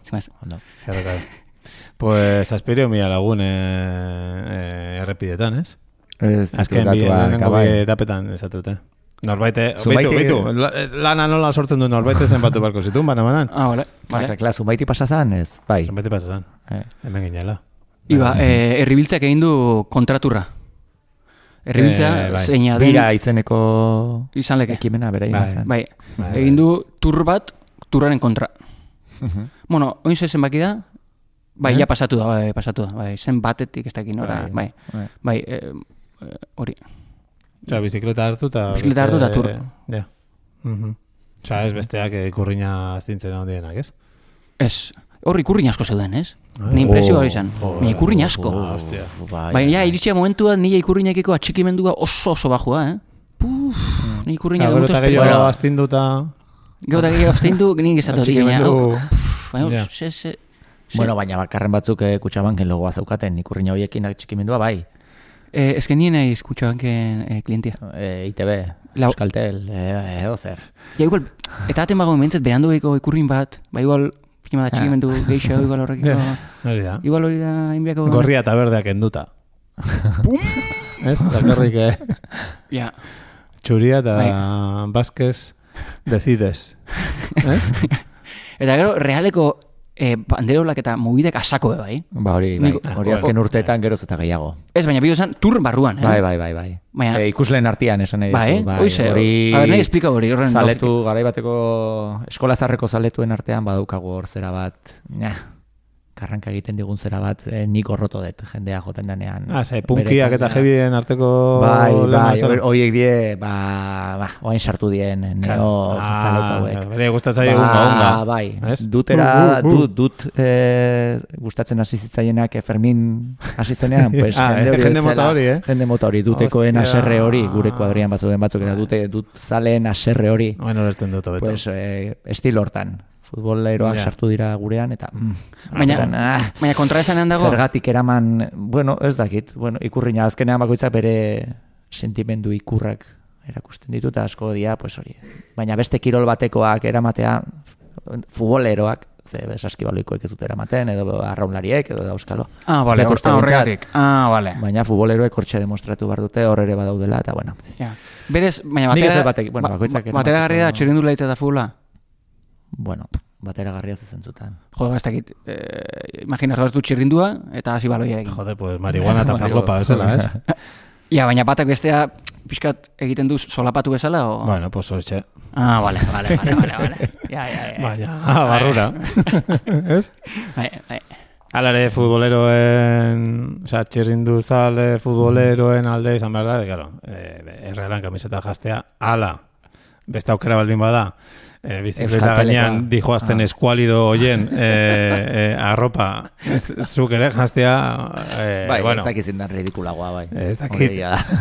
Pues aspirio mila lagun errepidetan, ez? Azken bi etapetan esatute. Norbaite, beitu, lana nola sortzen du norbaite zenbatu barko zitun, banan. Vale. Zumaiti pasazan, ez? Bai. Zumaiti pasazan, hemen ginela. Herribiltzak egin du kontraturra. Herribiltza, zeina den... Bira izeneko... Izan leke. Ekimena, bera izan. Bai, egin du tur bat, turraren kontra. Bueno, oin zen baki da, ja pasatu da, zen batetik ez dakin, bai, hori. Osa, bizikleta hartu eta tur. Ja. Osa, ez besteak ikurriña astintzen handienak, ez? Ez, hor ikurrin asko zeuden, ez? Ni impresio hori izan. Ikurrin asko. Baina iritsia momentua nire ikurrinekiko atxikimendua oso bajua, ni ikurrinak egun espero. Gero eta gehiago astinduta... Gero eta gehiago astindu, nik esatu hori, baina... Bueno, baina bakarren batzuk Kutxabanken logoa zaukaten, ikurrina horiekin atxikimendua bai. Ez que nien naiz Kutxabanken klientia. ITB, Euskaltel, edo zer. Ja, igual, eta aten bago mentzat berandu eko ikurrin bat, ba igual... Pikima da txikimendu geixo, igual horrekiko... Igual hori da inbiako... Gorria eta berdeak enduta. Ez? Dakarrik, Ja. Txuria eta Vázquez decides. Eta gero, realeko banderolak eta mobidak asako bai? Ba hori azken urteetan geroz eta gehiago. Ez, baina bideo zen tur barruan, Bai. Ikusleen artean esan nahi dizu. Oize, nahi explika hori. Zaletu, garaibateko eskola zarreko zaletuen artean badaukagu hor zera bat, karranka egiten digun zera bat, nik horroto dut, jendea joten danean. Punkiak eta jebien arteko... Bai, horiek die, oain sartu dien, neo zaletu hauek. Bere gustatzen egun Bai, dut gustatzen hasi zitzaienak Fermin hasi zenean, pues jende mota hori, jende mota hori, dutekoen aserre hori, gure kuadrian batzuden batzuk, eta dut zaleen aserre hori. Bueno, lertzen dut, beto. Pues, estilo hortan. Futboleroak sartu dira gurean, eta... Baina kontra esanean dago? Zergatik eraman, bueno, ez dakit, ikurrina azkenean bakoitzak bere sentimendu ikurrak erakusten ditu, eta asko dia, pues hori. Baina beste kirol batekoak eramatea, futboleroak, ze saskibaloikoek ez dut eramaten, edo arraunlariek, edo euskalo. Bale, horregatik. Bale. Baina futboleroek hortxe demostratu behar dute, hor ere badaudela, eta bueno. Berez, baina bateragarria da txirindula eta futbola? Bueno, bateragarria zezentzutan. Jode, ez dakit, imagina jodatu txirrindua eta hasi baloiarekin. Jode, pues marihuana eta farlopa bezala, ez? Ja, baina batak bestea pixkat egiten du solapatu bezala, o? Bueno, pues hortxe. Vale. Ja. Baina, barrura. Ez? Bai. Alare futboleroen, oza, txirrindu zale futboleroen alde izan behar da, claro, errealan kamiseta jastea, ala, beste aukera baldin bada, bizikleta gainean dijoazten eskualido oien arropa zuk ere jastea ez dakit zindan ridikulagoa bai ez dakit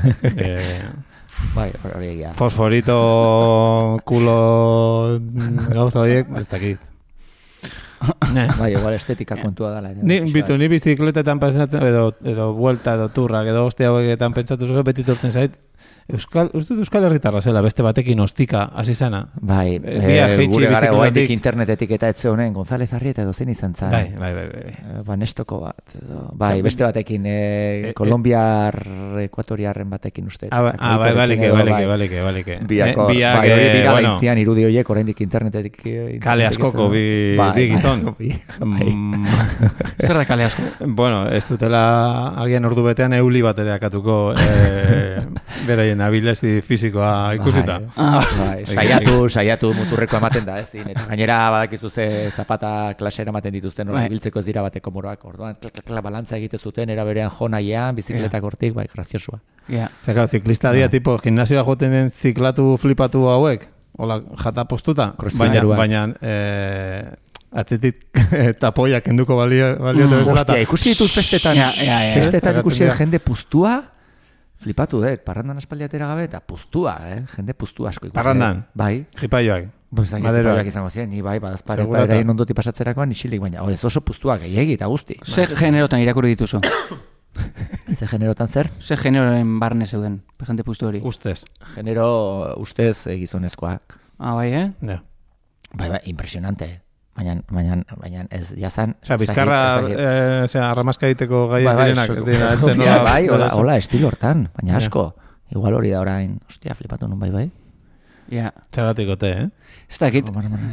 bai, hori egia fosforito kulo gauza horiek ez dakit bai, igual estetika kontua dala ni bizikletetan pasatzen edo vuelta edo turrak edo hostia hauetan pentsatu zuke beti tortzen zait Euskal Herritarra zela, beste batekin ostika, hasi zana. Bai, gure gara oaitik internetetik eta etxe honen, González Arrieta edo zen izan zan. Bai. Banestoko bat. Bai, beste batekin, Kolombiar, Ekuatoriarren batekin uste. Bai, balike. Biako, bai, hori bigala intzian irudi horiek, oraindik internetetik. Kale askoko, bi gizon. Zer da kale asko? Bueno, ez dutela agian ordu betean euli bat ere akatuko beraien abilezi fizikoa ikusita. Saiatu muturreko ematen da, ezin. Eta gainera badakizu ze zapata klasera ematen dituzten, hori biltzeko ez dira bateko moroak. Orduan, balantza egite zuten, era berean jo nahian, bizikletak hortik, bai, graziosua. Zaka, ziklista dia, tipo, gimnasioa joten den ziklatu flipatu hauek, hola, jata postuta, baina atzetik tapoiak enduko balio bezala. Hostia, ikusi dituz festetan. Festetan ikusi jende puztua, flipatu dut, parrandan aspaldiatera gabe, eta puztua, jende puztua asko ikusi. Parrandan? Bai. Jipaioak? Jipaioak izango ziren, ni bai, badazpare, erain ondoti pasatzerakoan isilik, baina ez oso puztuak, gehiagi eta guzti. Ze generotan irakurri dituzu? Ze generotan zer? Ze generoren barne zeuden, jende puztu hori? Ustez. Genero ustez gizonezkoak. Bai, Bai, impresionante. Baina ez jazan... Osea, bizkarra arramazka egiteko gai ez direnak. Bai, hola, estilo hortan, baina asko. Igual hori da orain, hostia, flipatu nun bai. Txagatikote, ez dakit.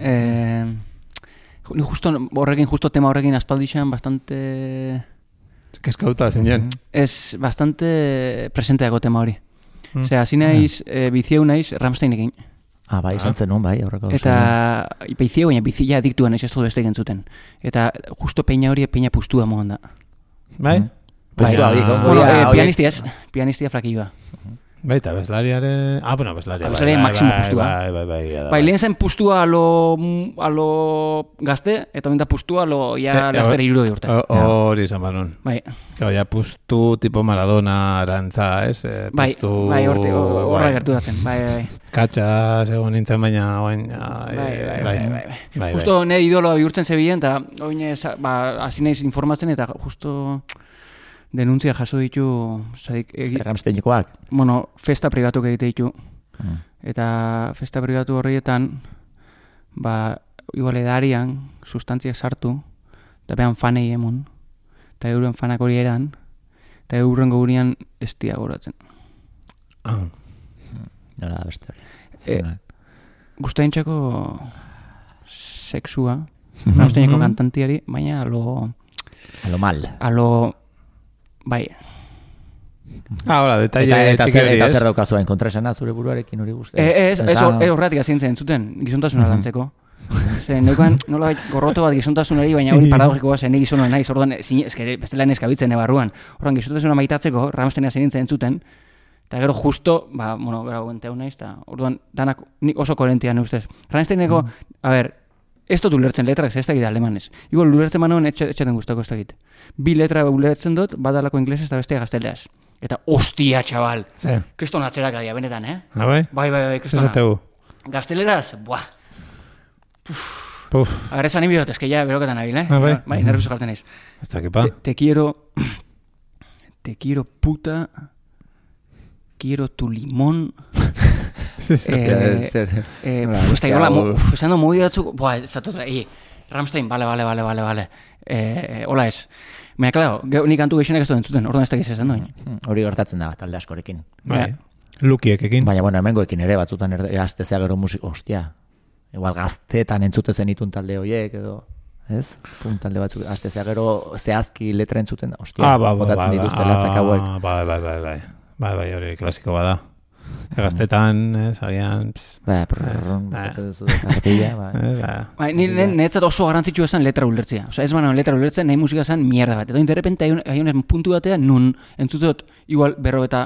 Justo tema horrekin aspaldixan bastante... Kezkauta zinen. Ez bastante presenteako tema hori. Osea, hasi naiz, bizieu naiz Rammsteinekin. Bai, izan zenun, bai, aurreko. Eta bizieu, baina bizia adiktua naiz ez dut beste gentzuten. Eta justo peina hori peina pustua mohan da. Bai? Pianistia frakilloa. Baita, bezlariare... bueno, bezlaria. Bezlariaren maksimo pustua. Bai, lehen zen pustua alo gazte, eta oinda pustua alo ja lastera 60 urte. Hori izan banon. Bai. Ja pustu tipo Maradona arantza, ez? Bai, horra gertu datzen. Bai. Katxa, segon nintzen baina... Bai. Justo ne idoloa bihurtzen zebilen, eta oin hasi naiz informatzen, eta justo... denuntzia jaso ditu Ramsteinekoak. Bueno, festa pribatuk egite ditu. Eta festa pribatu horrietan igual edarian sustantziak sartu eta behan fanei emun eta euren fanak hori eran eta euren gaurean estia goratzen. Nola beste hori. Guztaintzako sexua Ramsteineko kantantiari, baina alo mal. Bai. Hola, detalle eta zer daukazu hain kontraesana zure buruarekin hori guzti. Horretik azientzen zuten, gizontasuna lantzeko. Zer, neukan nola gorroto bat gizontasunari, baina hori paradogikoa zen gizona naiz, orduan, bestela neskabitzen barruan. Orduan, gizontasuna maitatzeko, Ramsteinea zinintzen zuten, eta gero justo, gara guenteu naiz, eta orduan, danak nik oso koherentia neustez. Ramsteineko, ez dut ulertzen letrak, ez dakit alemanez. Igual ulertzen manoen etxaten guztako ez dakit. 2 letra ulertzen dut, badalako inglesez eta bestea gazteleaz. Eta, ostia, txabal! Kriston atzerak adia, benetan, Bai? Bai, kristona. Gazteleraz, buah! Agar esan inbidot, eske ja beroketan nabil, Bai, nervioso jarten naiz. Ez dakipa. Te quiero puta, quiero tu limón... Esando muy datzuk, Ramstein, vale. Hola ez. Baina, klaro, nik kantu gehienak ez duen zuten, orduan ez dakiz esan duen. Hori gertatzen da, talde askorekin. Bai, lukiekekin. Baina, hemengoekin ere, batzutan gaztezea gero musik, ostia. Igual gaztetan entzute zen itun talde horiek, edo, ez? Talde batzuk, gaztezea gero zehazki letra entzuten, ostia, botatzen dituzte latzak hauek. Bai, hori klasiko bada. Gaztetan, agian... Netzat oso garantzitsu esan letra ulertzea. Ez baina letra ulertzen, nahi musika zen mierda bat. Edo interrepente hain puntu batean, nun entzutot, igual berro eta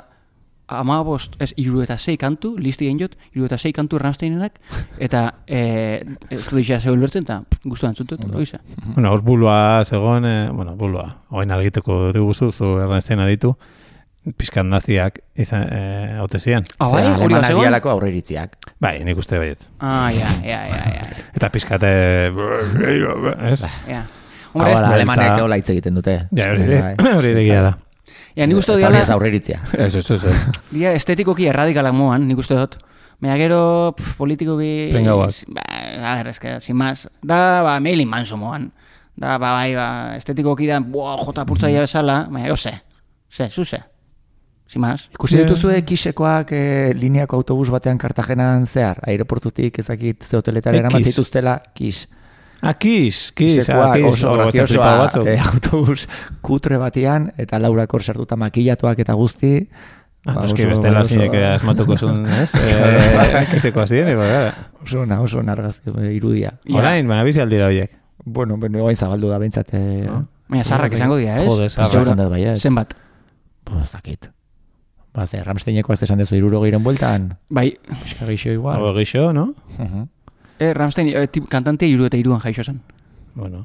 76 kantu, listi egin jot, 76 kantu Ramsteinenak, eta ez dut izan zeu ulertzen, eta guztu entzutot, oiza. Hor bulua zegoen, bulua, oain argiteko diguzu, zu Ramsteina ditu, pizkan naziak otezian. Bai, Alemana dialako aurreiritziak. Bai, nik uste baiet. Ja. Eta pizkate... Ez? Ja. Alemanek hola hitz egiten dute. Ja, hori egia da. Ja, nik uste diala... Eta aurreiritzia. Ez. Dia estetikoki erradikalak moan, nik uste dut. Baina gero politikoki... Pringauak. Eske, sin más. Da, Marilyn Manson moan. Da, estetikoki da, jota purtzaia bezala, baina zuze. Sin más. Ikusi dituzue Kisekoak lineako autobus batean Kartagenan zehar, aeroportutik ezakit ze hoteletara eraman zituztela Kis. Kis. Oso graziosoa autobus kutre batean, eta Laurak hor sartuta makillatuak eta guzti. Eski bestela zinek asmatuko zuen, ez? Kisekoa ziren, Oso nargazio irudia. Orain, baina bizi aldira horiek. Bueno, oain zabaldu da behintzat. Baina zarrak izango dira, ez? Jode, zarrak. Zenbat? Zakit. Ramsteinekoa ez esan dezu 60 bueltan. Bai. Eska geixo igual. Geixo, no? Ramstein, kantantea 63an jaixo zen. Bueno.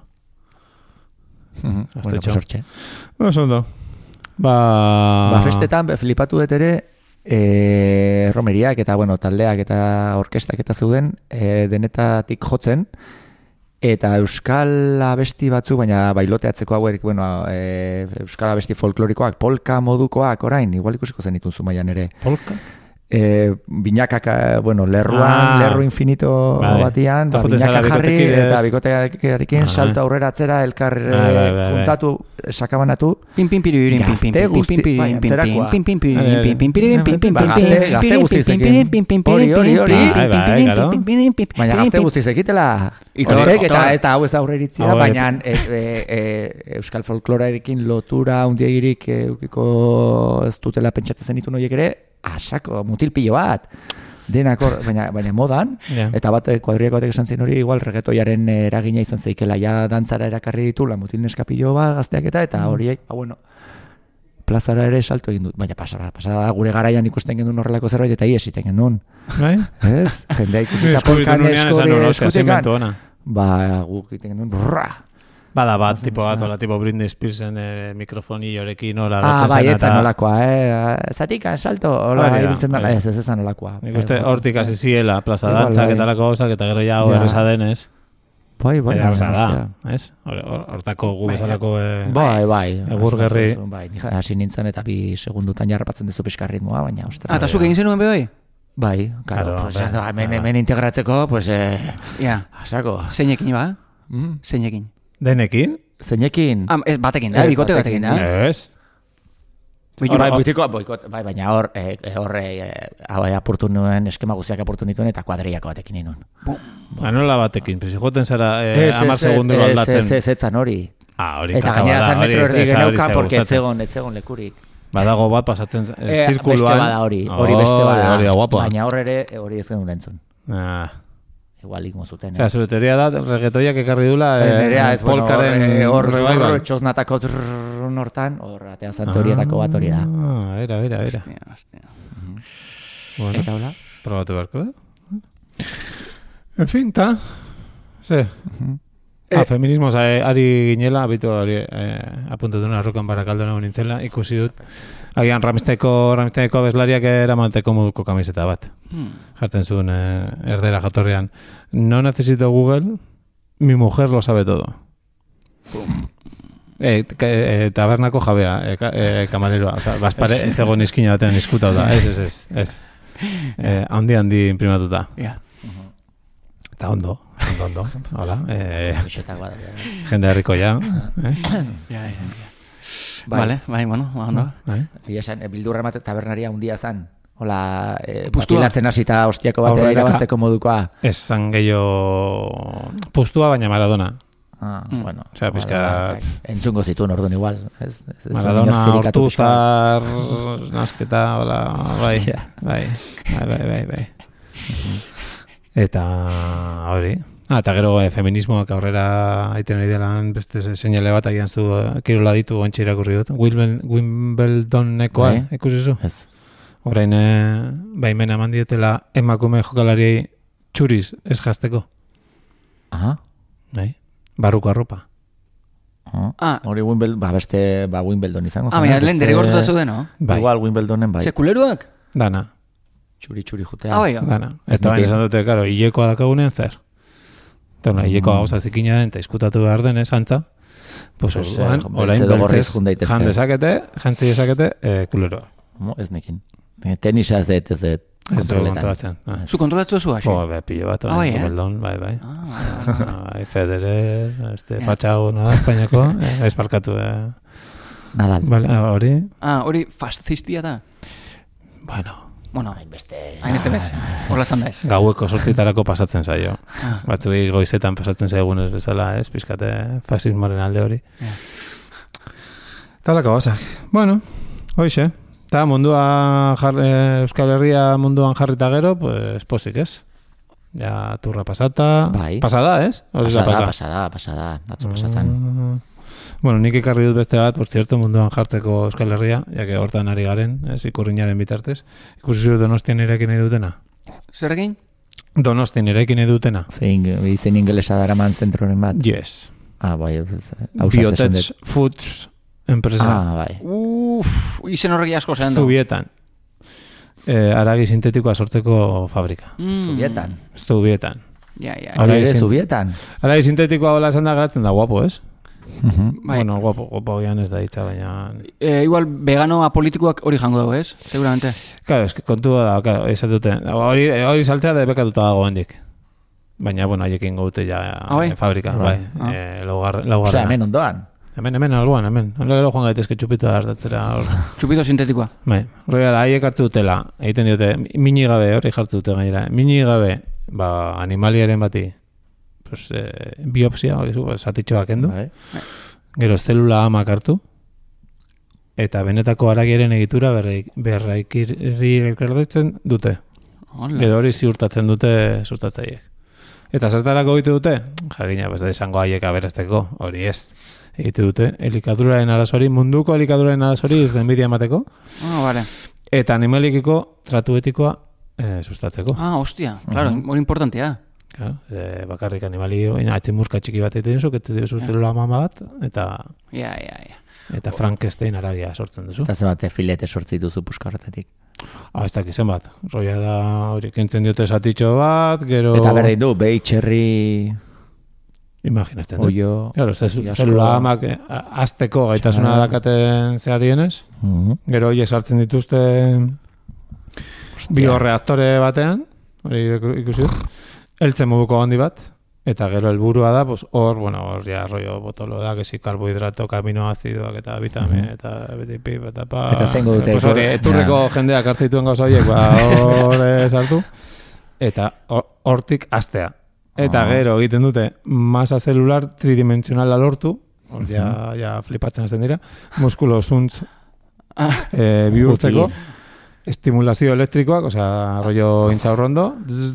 Sortxe. Ondo. Festetan, flipatu dut ere, romeriak eta, taldeak eta orkestak eta zeuden, denetatik jotzen, eta euskal abesti batzu, baina bailoteatzeko hauek, euskal abesti folklorikoak, polka modukoak orain, igual ikusiko zen itun zumaian ere. Polka? Binakak, lerru infinito batian, binakak jarri eta bikotearekin salto aurrera atzera, elkar juntatu, sakabanatu. Gazte guztizekin. Hori. Baina gazte guztizekitela. Eta hau ez da aurreritzia, baina euskal folklorarekin lotura undiegirik ez dutela pentsatzen zen itun horiek ere, asako, mutilpillo bat, denakor, baina modan, eta kuadriak batek esan zen hori, igual reggaetoiaren eragina izan zeikela, ja dantzara erakarri ditula, mutil neskapillo bat, gazteak eta horiek, plazara ere salto egin dut, baina pasada gure garaian ikusten gendun horrelako zerbait eta ies iten gendun. Bai? Ez? Jendea ikusita polkan eskori. Ba, guk iten gendun, brrra. Bada bat, tipo Britney Spearsen mikrofoniorekin hola bai, etzan nolakoa, zatikan, salto, hola, ibiltzen dala, ez ezan nolakoa. Nik uste hortik hasi ziela, plaza dantzak eta lako gauzak, eta gero ja erresa denez. Bai. Erresa da, ez? Hortako gu bezalako egur gerri. Bai, hasi nintzen eta 2 segundutan jarrapatzen duzu pixka ritmoa, baina ostra. Eta zuk egin zenuen bai? Bai, karo, hemen integratzeko, pues, asako. Zeinekin, ba? Zeinekin. Denekin? Zeinekin? Batekin da, bikote batekin da. Ez. Bai, baina hor apurtu nuen, eskema guztiak apurtu nituen eta kuadriako batekin nuen. Nola batekin, presi joten zara 10 segundu aldatzen. Ez, etzan hori. Hori eta gainera zan metro erdi geneuka, porque etzegon lekurik. Badago bat pasatzen zirkuluan. Beste bada hori beste bada. Hori da guapa. Baina hor ere, hori ez genuen entzun. Igual ingo zuten. Osea, zure teoria da, reggaetoiak ekarri dula polkaren hor txosnatako hortan, hor atea zan teorietako bat hori da. Era. Eta hola? Probatu beharko da. En fin, ta. Ze. Feminismoz ari ginela, abitu hori apuntatuna rokan barakaldo nago nintzela, ikusi dut. Agian ramisteko abeslariak eramateko moduko kamiseta bat. Jartzen zuen erdera jatorrean. No necesito Google, mi mujer lo sabe todo. Tabernako jabea, kamareroa. Baspare, ez egon izkina batean izkutau da. Ez. Handi imprimatuta. Eta ondo. Hola. Jende herriko ja. Vale, bueno, ondo. Bildurra mate tabernaria hundia zan. Hola, batilatzen hasita hostiako batera irabazteko modukoa. Ez zan gehiago pustua, baina Maradona. Bueno. Osea, pizka... Entzungo zituen orduan igual. Maradona, Hortuzar, nasketa, hola, bai. Eta hori. Eta gero feminismoak aurrera aiten ari delan beste seinale bat agian zu kirola ditu ontsi irakurri dut. Wimbledonekoa, ikusi zu? Ez. Orain baimena eman dietela emakume jokalari txuriz ez jazteko. Aha. Bai. Barruko arropa. Hori Wimbledon izango zen. Baina lehen derrigortuta zuen, no? Igual Wimbledonen bai. Sekuleruak? Dana. Txuri jutea. Dana. Ez da baina esan dute, karo, hilekoa dakagunean zer. Eta hilekoa gauza zikina den, eta izkutatu behar den, antza. Pues orain beltzez, jantzi ezakete, kuleroa. Ez nekin. Tenisa ez dut kontroletan. Zu kontrolatu zu hasi? Pilo bat, bai. Federer, fatxago, nada, Espainiako, esparkatu. Nadal. Hori? Hori fascistia da? Bueno, hainbeste bez. Horla zan da ez. Gaueko 8 pasatzen zaio. Batzuei goizetan pasatzen zaigunez bezala, ez? Pizkate fasismoaren alde hori. Talako gozak. Bueno, hoxe. Eta mundua Euskal Herria munduan jarrita gero, pues posik, ez? Ja, turra pasata. Bai. Pasada, ez? Pasada. Atzo pasazan. Bueno, nik ekarri dut beste bat, por cierto, munduan jartzeko Euskal Herria, jake hortan ari garen, ez, ikurriñaren bitartez. Ikusi zuru Donostian erekin nahi dutena? Zer egin? Donostian erekin nahi dutena. Izen ingelesa daraman zentroren bat? Yes. Bai. Biotech Foods enpresa. Bai. Izen horregi asko zen du. Zubietan. Aragi sintetikoa sortzeko fabrika. Zubietan. Ja. Zubietan. Aragi sintetikoa hola esan da garatzen da guapo, ez? Bueno, guapo gian ez da hitza, baina... Igual vegano apolitikoak hori jango dugu, ez? Seguramente. Claro, es que kontua da, claro, esatute. Hori saltzea da bekatuta dago hendik. Baina, bueno, haiekin gaute ja fabrika, bai. Laugarrena. Osea, hemen ondoan. Hemen alboan, hemen. Gero joan gaitezke txupito hartatzera. Txupito sintetikoa. Bai, horrela da, haiek hartu dutela. Egiten diote, mini gabe, hori jartu dute gainera. Mini gabe, animaliaren bati, pues, biopsia, zatitxoak endu. Gero, zelula amak hartu. Eta benetako haragiaren egitura berraikirri elkarretzen dute. Edo hori ziurtatzen dute sustatzaiek. Eta zertarako egite dute? Jakina, ez da izango haiek aberazteko, hori ez. egite dute, elikaduraren arazori, munduko elikaduraren arazori irtenbidea emateko. Vale. Eta animalikiko tratu etikoa sustatzeko. Hostia, claro, hori importantea. Claro, bakarrik animali atximurka txiki bat egiten duzu, ketu duzu zelula mama bat, eta... Ja. Eta Frankenstein aragia sortzen duzu. Eta zenbat filete sortzi duzu puska horretatik. Ez dakiz zenbat. Roia da, hori kentzen diote zatitxo bat, gero... Eta berdin du, behi, txerri... Imaginatzen du. Oio... Claro, zelula amak azteko gaitasuna dakaten zea dienez. Gero horiek sartzen dituzte bioreaktore batean, hori ikusi dut, eltzen moduko handi bat, eta gero helburua da, hor ja rollo botolo da, gesi karbohidrato, aminoazidoak eta vitamin, eta betipip, eta pa... Eta zengo dute... Hori, eturreko jendeak hartzeituen gauza horiek, hor sartu, eta hortik astea. Eta gero egiten dute masa zelular tridimensionala lortu, hor ja flipatzen hasten dira, muskulo zuntz bihurtzeko, estimulazio elektrikoak, rollo intxaurrondo,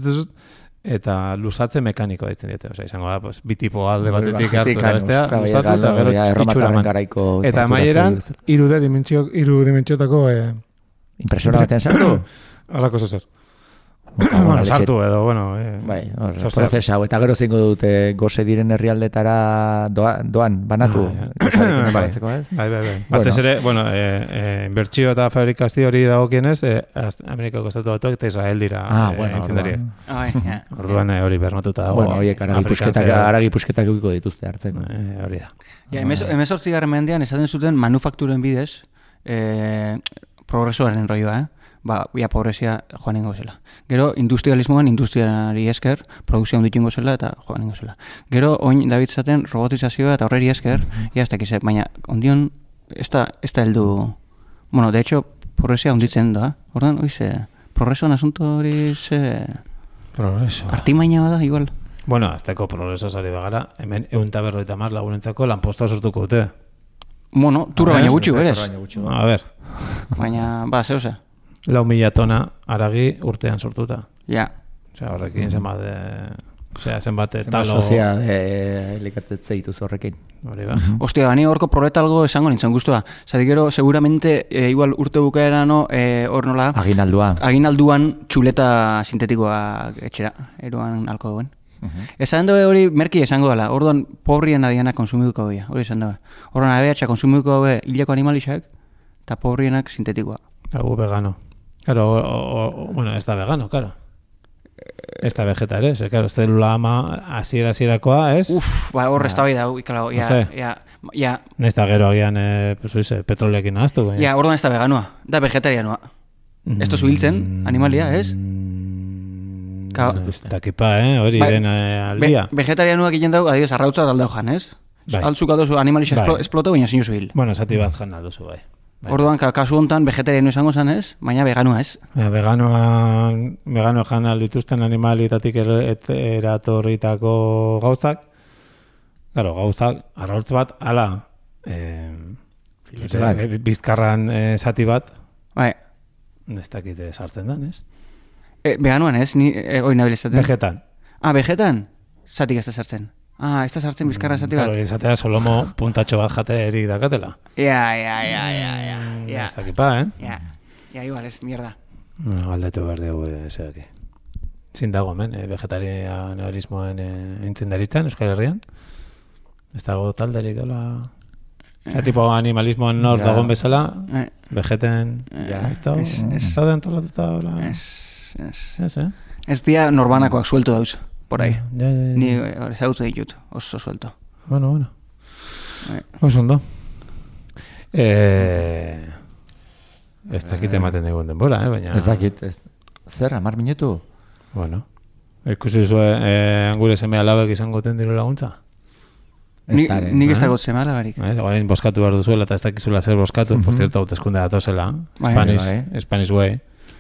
eta lusatze mekaniko ditzen diete. Izango da, bitipo alde batetik hartu eta bestea, lusatu eta gero itxuraman. Eta maieran, hiru dimentsiotako... Impresora batean sartu? Alako zer. Sartu edo, prozesa, eta gero zingo dute goze diren herrialdetara doan, banatu. Bai. Batez ere, inbertsio eta fabrikazio hori dagokienez, Amerikako estatu batuak eta Israel dira entzendaria. Orduan hori bernatuta dago. Horiek aragi pusketak eukiko dituzte hartzeko. Hori da. 18. mendean esaten zuten manufakturen bidez, progresoaren roioa, pobrezia joan ingo zela. Gero, industrialismoan industriari esker, produkzio handitu ingo zela eta joan ingo zela. Gero, oin David zaten robotizazioa eta horreri esker, ez dakize, baina ondion, ez da heldu... Bueno, de hecho, progresia handitzen da. Ordan, progresoan asunto hori Progreso. Artimaina bada, igual. Bueno, azteko progreso sari bagara, hemen 150 lagunentzako lanpostoa sortuko dute. Bueno, turra baina gutxu, berez. A ver. Baina, zeuze. 4.000 tona aragi urtean sortuta. Ja. Horrekin zenbat talo... Sozia elikatetze dituz horrekin. Ostia, bani horko proletalgo esango nintzen guztua. Zati gero, seguramente, igual urte bukaera hor nola... Aginalduan txuleta sintetikoa etxera, eruan alko duen. Esan dobe hori merki esango dela. Orduan, pobrien adiana konsumiduko hori. Hori esan dobe. Orduan, abeatxa konsumiduko hori hileko animalixak, eta pobrienak sintetikoa. Hagu vegano. Claro, ez da vegano, claro. Ez da vegetare, claro, zelula ama asierakoa, ez? Hor ez da bai da, claro, ja. Nez da gero agian, petroleekin ahaztu. Ja, orduan ez da veganoa, da vegetarianoa. Ez tozu hiltzen, animalia, ez? Ez dakipa, hori den aldia. Vegetarianoak egin dau, adioz, arrautza daldeu jan, ez? Altzuk adozu animalixa esploto, baina zinuz hil. Bueno, zati bat jan alduzu, bai. Orduan, kasu hontan, vegetariano izango zen ez, baina veganoa ez. Vegano jan aldituzten animalitatik eratorritako gauzak. Claro, gauzak, arrautz bat, ala, bizkarran zati bat, ez dakite sartzen dan, ez? Veganoan ez, hori nabilezaten? Vegetan. Vegetan? Zatik ez da sartzen. Ez da sartzen bizkarra zati bat? Hori izatea solomo puntatxo bat jate eri dakatela. Ja. Ez dakipa, Ja, igual, ez, mierda. Aldetu behar dugu zeraki. Zin dago hemen, vegetarianismoen entzendaritzen, Euskal Herrian. Ez dago talderik dola... tipo animalismoan nor dagoen bezala, vegeten... Ez da antolatuta hola... Ez dia norbanakoak suelto dauz. Por ahí. Ni ezagutzen ditut, oso suelto. Bueno. Oso ondo. Ez dakit ematen dugun denbora, baina... Ez dakit, zer, 10 minutu? Bueno. Ikusi zuen gure seme alabek izango ten diru laguntza? Nik ez dagot seme alabarik. Orain boskatu behar duzuela eta ez dakizula zer boskatu, por cierto, hauteskunde datozela. Spanish Way.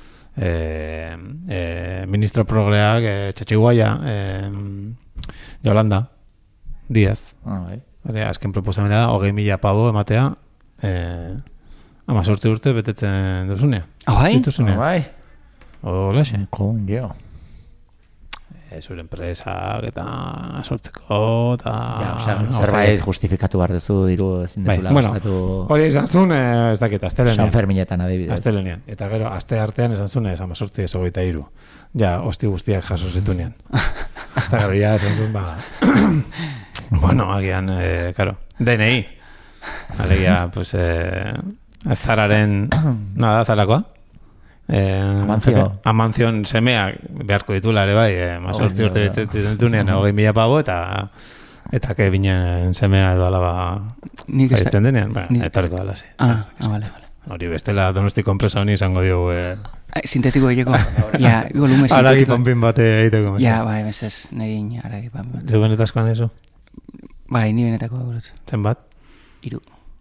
Ministro progreak Txetxiguaia Yolanda Díaz azken proposamena da 20.000 pavo ematea 18 urte betetzen duzunea bai? Olaxe zure enpresak eta sortzeko, eta... zerbait justifikatu behar duzu, diru ezin dezula gastatu... Hori esan zuen, ez dakit, astelenean. San Ferminetan adibidez. Astelenean. Eta gero, aste artean esan zuen, 18:23. Ja, hosti guztiak jaso zitunean. Eta gero, ja, esan zuen, bueno, agian, claro, DNI. Alegia, pues, Zararen, nada, Zarakoa? Amanzion semeak beharko ditula ere bai, 18 urte betetunean 20.000 pavo eta ke binen semea edo alaba jaitzen denean, etorriko dala zi. Vale. Hori bestela Donosti konpresa honi izango diogu. Sintetiko egeko. Ja, volumen sintetiko. Aragi panpin bate egiteko. Ja, bai, mesez, nerin aragi panpin. Zeu benetazkoan eso? Bai, ni benetako gurut. Zenbat? 3.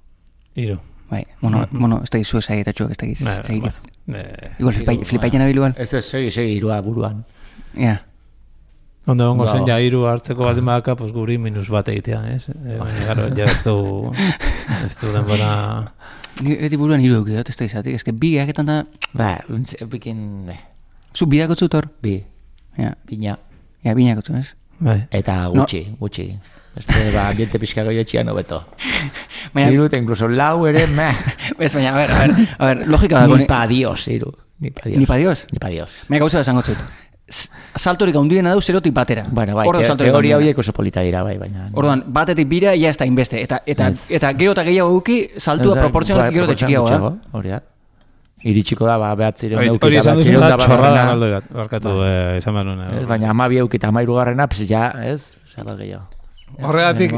Bai, mono, ez da izu esaietatxo, ez da giz. Igual, flipaitzen abiluan. Ez, segi, 3 buruan. Ja. Ondo hongo zen, ja 3 hartzeko baldin badaka, pues guri -1 egitea, ez? Baina, garo, ja ez du denbora... Ni beti buruan 3 eukidot, ez da izatik, ez que bigeak etan da... Ba, bikin... Zu bidakotzu tor? Bi. Ja. Bina. Ja, binakotzu, ez? Eta gutxi. Beste, ambiente pixka goiotxean hobeto. Irute, incluso lau ere, Ez, baina, a ver, logika dago... Ni pa dios, Iru. Ni pa dios? Baina, gauza da zango zut. Saltorik handiena dau zerotik batera. Bueno, bai, teoria horiek oso polita dira, bai, baina... Orduan, batetik bira, ja ez da inbeste. Eta gero eta gehiago duki, saltua proportzional gero eta txikiago da. Hori da. Iritsiko da, behatzireun eukita. Hori izan duzu da txorrada naldo bat, barkatu izan behar nuen. Baina 12 eukita 13 garrena, pues ja, ez? Zabal gehiago. Horregatik,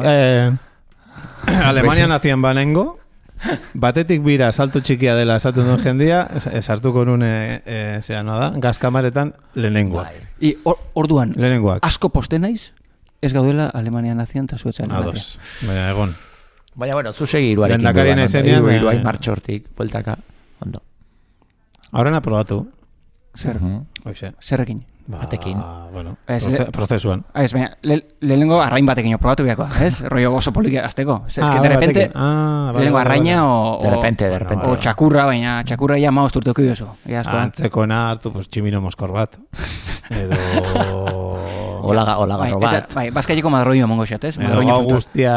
Alemania nazien banengo, batetik bira salto txikia dela esatu duen jendia, sartuko nun, gazkamaretan lehenengoak. Orduan, lehenengoak. Asko poste naiz, ez gaudela Alemania nazien eta zuetzen. Ados, baina egon. Baina, bueno, zu segi iruarekin duan. Iruai martxortik, bueltaka, ondo. Horren aprobatu. Zer? Zerrekin? Batekin. Bueno, prozesuan. Ez, baina, lehenengo arrain batekin probatu biako, ez? Rollo oso poliki azteko. Ez que de repente, lehenengo arraina o... De repente. O txakurra, baina txakurra ja maoz turteko idozu. Antzekoena hartu, pues, tximino moskor bat. Edo... Olagarro bat. Bai, bazkaileko madroio mongo xat, ez? Edo Augustia...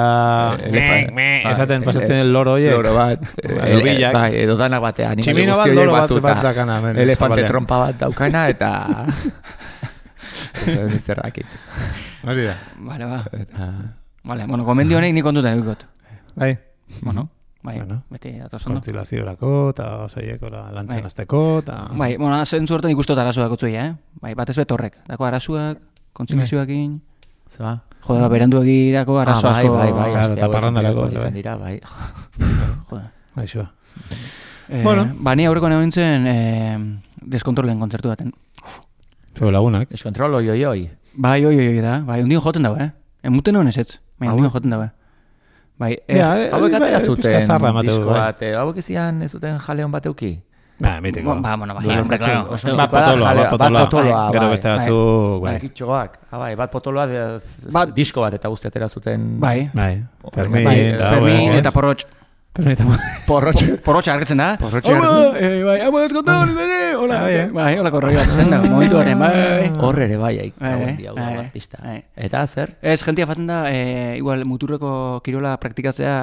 Esaten pasatzen el loro oie. Loro bat. Edo danak batean. Tximino bat loro bat dakana. Elefante trompa bat daukana eta... Zerrakit. Hori da. Vale, ba. Vale, bueno, gomendio honek nik ondutan eukot. Bai. Bueno, bai, beti atoz ondo. Kontzilazioerako, eta osaieko lantzan azteko, eta... Bai, bueno, zentzu hortan ikustot arazoak utzuia, Bai, bat ez betorrek. Dako arazoak, kontzilazioakin... Zeba? Joder, beranduagirako arazo asko... Bai, eta parrandarako. Bai. Joder. Baixoa. Bueno. Ba, ni aurreko nago nintzen deskontrolen kontzertu baten. Zego lagunak. Deskontrol oi. Bai, oi da. Bai, undion joten dago, Emuten honen ez. Bai, undion joten dago, Bai, hauek atea zuten disko bat. Hauek izian ez zuten jaleon bat euki? Ba, mitiko. Ba, hombre, claro. Bat potoloa. Gero beste batzuk, bai. Kitxoak. Bat potoloa disko bat eta guzti atera zuten. Bai. Fermin eta Porrotx. Porrotxa argetzen da. Bai, hau ezkontu hola. Bai, hola korroi bat zen da. Momentu baten, bai. Horre ere bai, artista. Eta zer? Ez, jentia faten da, igual muturreko kirola praktikatzea,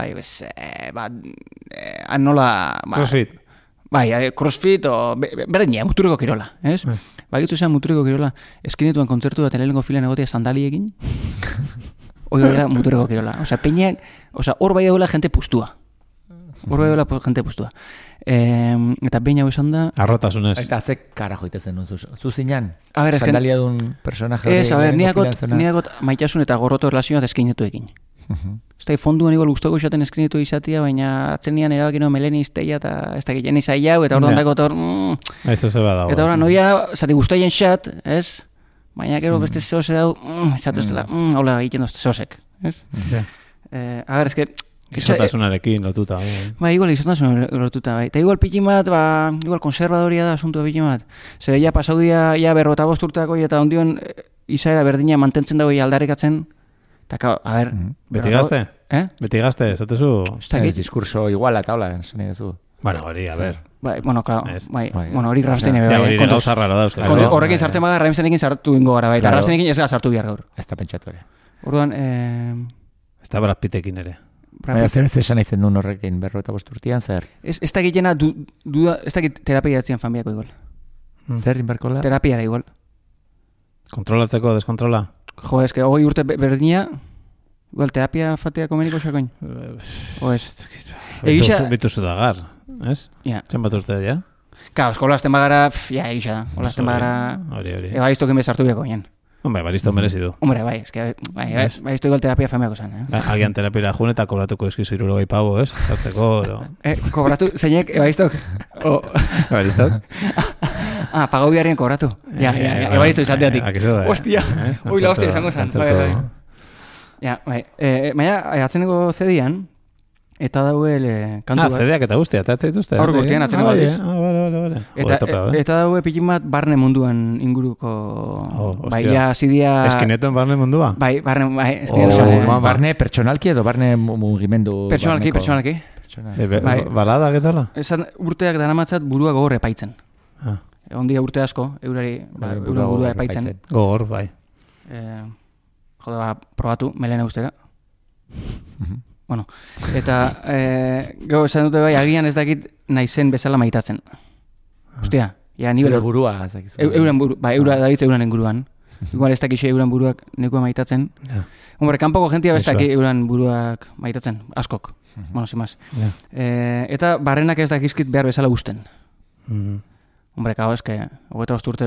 nola... Crossfit. Bai, crossfit o... Berdin, muturreko kirola, ez? Bai, gitzu zen muturreko kirola, eskinetuan kontzertu bat lehenengo filan egotea sandaliekin. Hoi dira muturreko kirola. Osa, peñak... Osa, hor bai daula jente pustua. Jente postua. Eta behin hau esan da... Arrotasunez. Eta ze karajo itezen duen zuzinan? Sandalia Sandalia duen personaje hori... Ez, a ber, niakot maitasun eta gorroto erlazioa eskinetu ekin. Ez da, fonduan igual guztoko esaten eskinetu izatea, baina atzenian erabakino meleni izteia eta ez da ginen izai hau, eta orduan dako tor... Eso se va da. Eta orduan, noia, zati guztaien xat, ez? Baina gero beste zehose dau, izatu ez dela, hola, egiten dozte zehosek, ez? A ber, ez que... Izotasunarekin lotuta. Ba, igual izotasunarekin lotuta, bai. Eta igual pikin bat, igual konservadoria da asuntua pikin bat. Zer, ja pasaudia, ja 55 urteako eta ondion izaera berdina mantentzen dago aldarrikatzen. Eta, a ber... Beti gazte? Beti gazte, esatezu? Ez diskurso iguala eta hola, zen edezu. Bueno, hori, a ber. Bai, bueno, claro, bai, bueno, hori rastein ebe. Ja, hori gauza raro da, euskal. Horrekin sartzen bada, Raimsenekin sartu ingo gara, bai, eta Raimsenekin ez gara sartu bihar gaur. Ez da pentsatu ere. Orduan, ez da Brad Pittekin ere. Baina zer ez esan aizen duen horrekin, 55 urtean, zer? Ez da egitena, ez da terapia jartzen familiako igual. Zer inberkola? Terapiara igual. Kontrolatzeko, deskontrola? Jo, ez que hogei urte berdina, igual terapia fatea komeniko xakoin. O ez. Bituzu dagar, ez? Ja. Txan bat urte, ja? Ka, eskola azten bagara, ja, egisa da. Ola azten bagara... Hori. Ebaristokin bezartu biako ginen. Hombre, baristo merezi du. Hombre, bai, es que baristo igual terapia familiako zan, Agian terapia jun eta kobratuko eskizu 60 pavo, ez? Zartzeko, kobratu, zeinek, ebaristok? Ebaristok? Pagau biharrien kobratu. Ja, ebaristo izateatik. Hostia, ui la hostia izango zan. Ja, bai. Baina, atzeneko zedian, eta daue kantu bat. CD-ak eta guztia, eta dituzte. Aurreko urtean atzeneko aldiz. Vale. Eta daue pikin bat barne munduan inguruko... Bai, ja, zidia... Eskinetoen barne mundua? Bai, barne... Barne pertsonalki edo barne mugimendu... Pertsonalki. Balada, getala? Esan urteak daramatzat burua gogor epaitzen. Ondia urte asko, eurari burua epaitzen. Gogor, bai. Jode, probatu, melena ustera. Bueno, eta gau esan dute bai, agian ez dakit naizen bezala maitatzen. Hostia, ja, nibel... Zure burua, ezakizu. Euren buru, ba, eura daitz euren inguruan. Igual ez dakixe euren buruak nekoa maitatzen. Hombre, kanpoko jentia ez dakit euren buruak maitatzen, askok. Bueno, sin más. Eta barrenak ez dakizkit behar bezala gusten. Hombre, kao, eske, 25 urte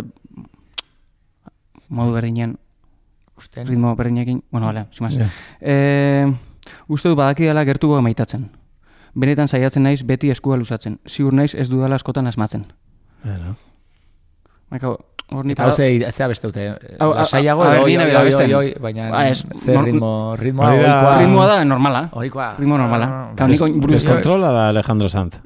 modu berdinean, ritmo berdinekin, bueno, vale, sin más. Uste du badaki dela gertuko maitatzen. Benetan saiatzen naiz beti eskua luzatzen. Ziur naiz ez dudala askotan asmatzen. Baina, hor ni para... Eta zea beste dute. Lasaiago edo baina zer ritmoa oikoa. Ritmoa da normala. Oikoa. Ritmo normala. Deskontrola da Alejandro Sanz.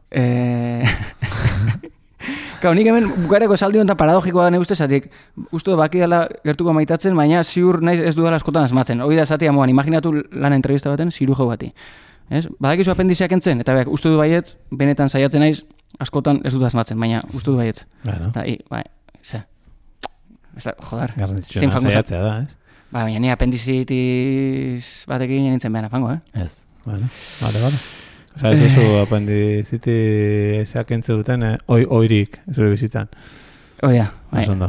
Kau, nik hemen bukareko esaldi honetan paradogikoa da neguste zatik. Uste baki dela gertuko maitatzen, baina ziur naiz ez dudala askotan asmatzen. Hoi da esatia moan, imaginatu lan entrevista baten, zirujo bati. Badakizu apendiziak entzen, eta uste du baietz, benetan saiatzen naiz, askotan ez dut asmatzen, baina uste du baietz. Eta, bai, ze. Joder. Garrantzitsua saiatzea da, ez? Baina, ni apendizitis batekin nintzen behar afango, Ez. Vale. Osa, ez duzu apendiziti ezeak entze duten oirik, zure bizitzan. Oria, bai. Osondo.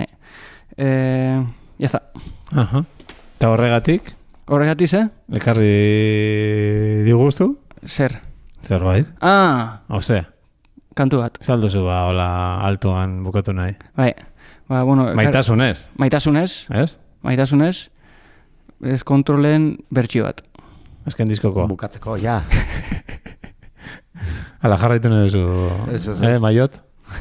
Jazta. Eta horregatik? Horregatik, ze? Elkarri digustu? Zer? Zerbait? Ose? Kantu bat. Zalduzu ba, hola, altuan bukatu nahi. Bai. Ba, bueno, maitasunez? Maitasunez. Ez? Maitasunez. Ez kontrolen bertxio bat. Azken diskoko. Bukatzeko, ja. Ala, jarraitu nahi duzu. Maiot?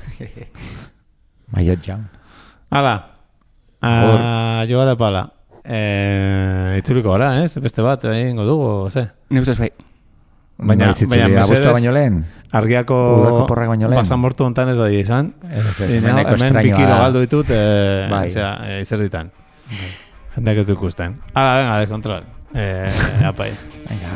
Maiot jaun. Ala. Joa da pala. Itzuliko gara, ez? Beste bat, ingo dugu, ze? Ni ustez bai. Baina mesedez, baino lehen. Argiako basamortu ontan ez da izan. Hemen pikilo galdu ditut, izer ditan. Jendeak ez du ikusten. Ala, venga, deskontrol. Apai. Venga,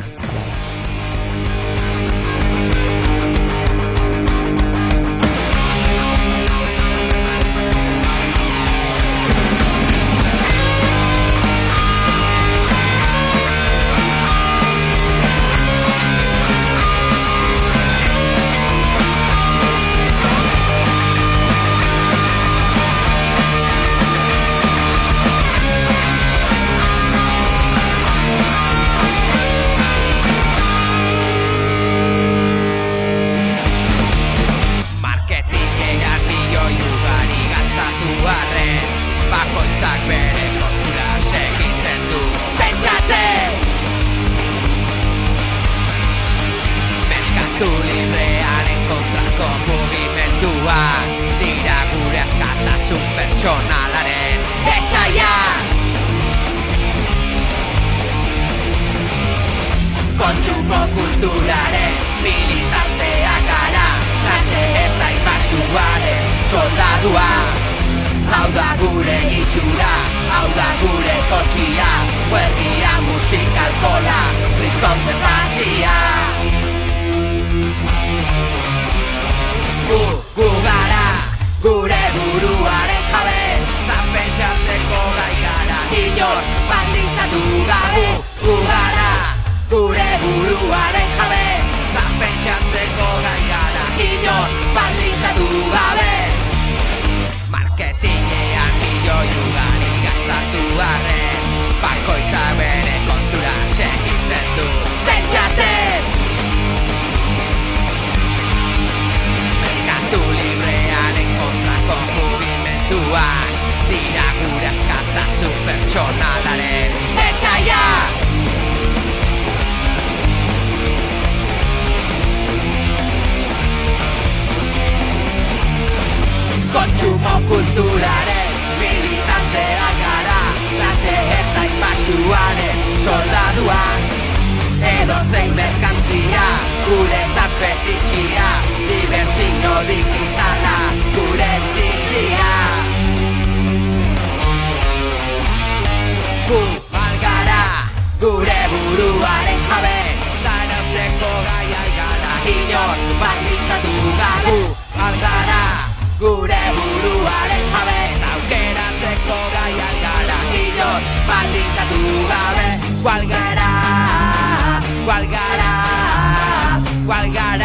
Kontsumo kulturaren militantea gara, klase eta inbasuaren soldadua. Hau da gure itxura, hau da gure kotxia, huelgia, musika, alkola, kriston desfazia. monokulturaren militanteak gara, klase eta inbasuaren soldaduak. Edo zein merkantzia, guretzat petitxia, diversio digitala, gure existia. Gu algara, gure buruaren jabe, danozeko gai algara, inor baldintzatu gabe. Gu algara, gure buruaren jabe, aukeratzeko gai algara, inor baldintzatu gabe. Gualgara, gualgara, gualgara.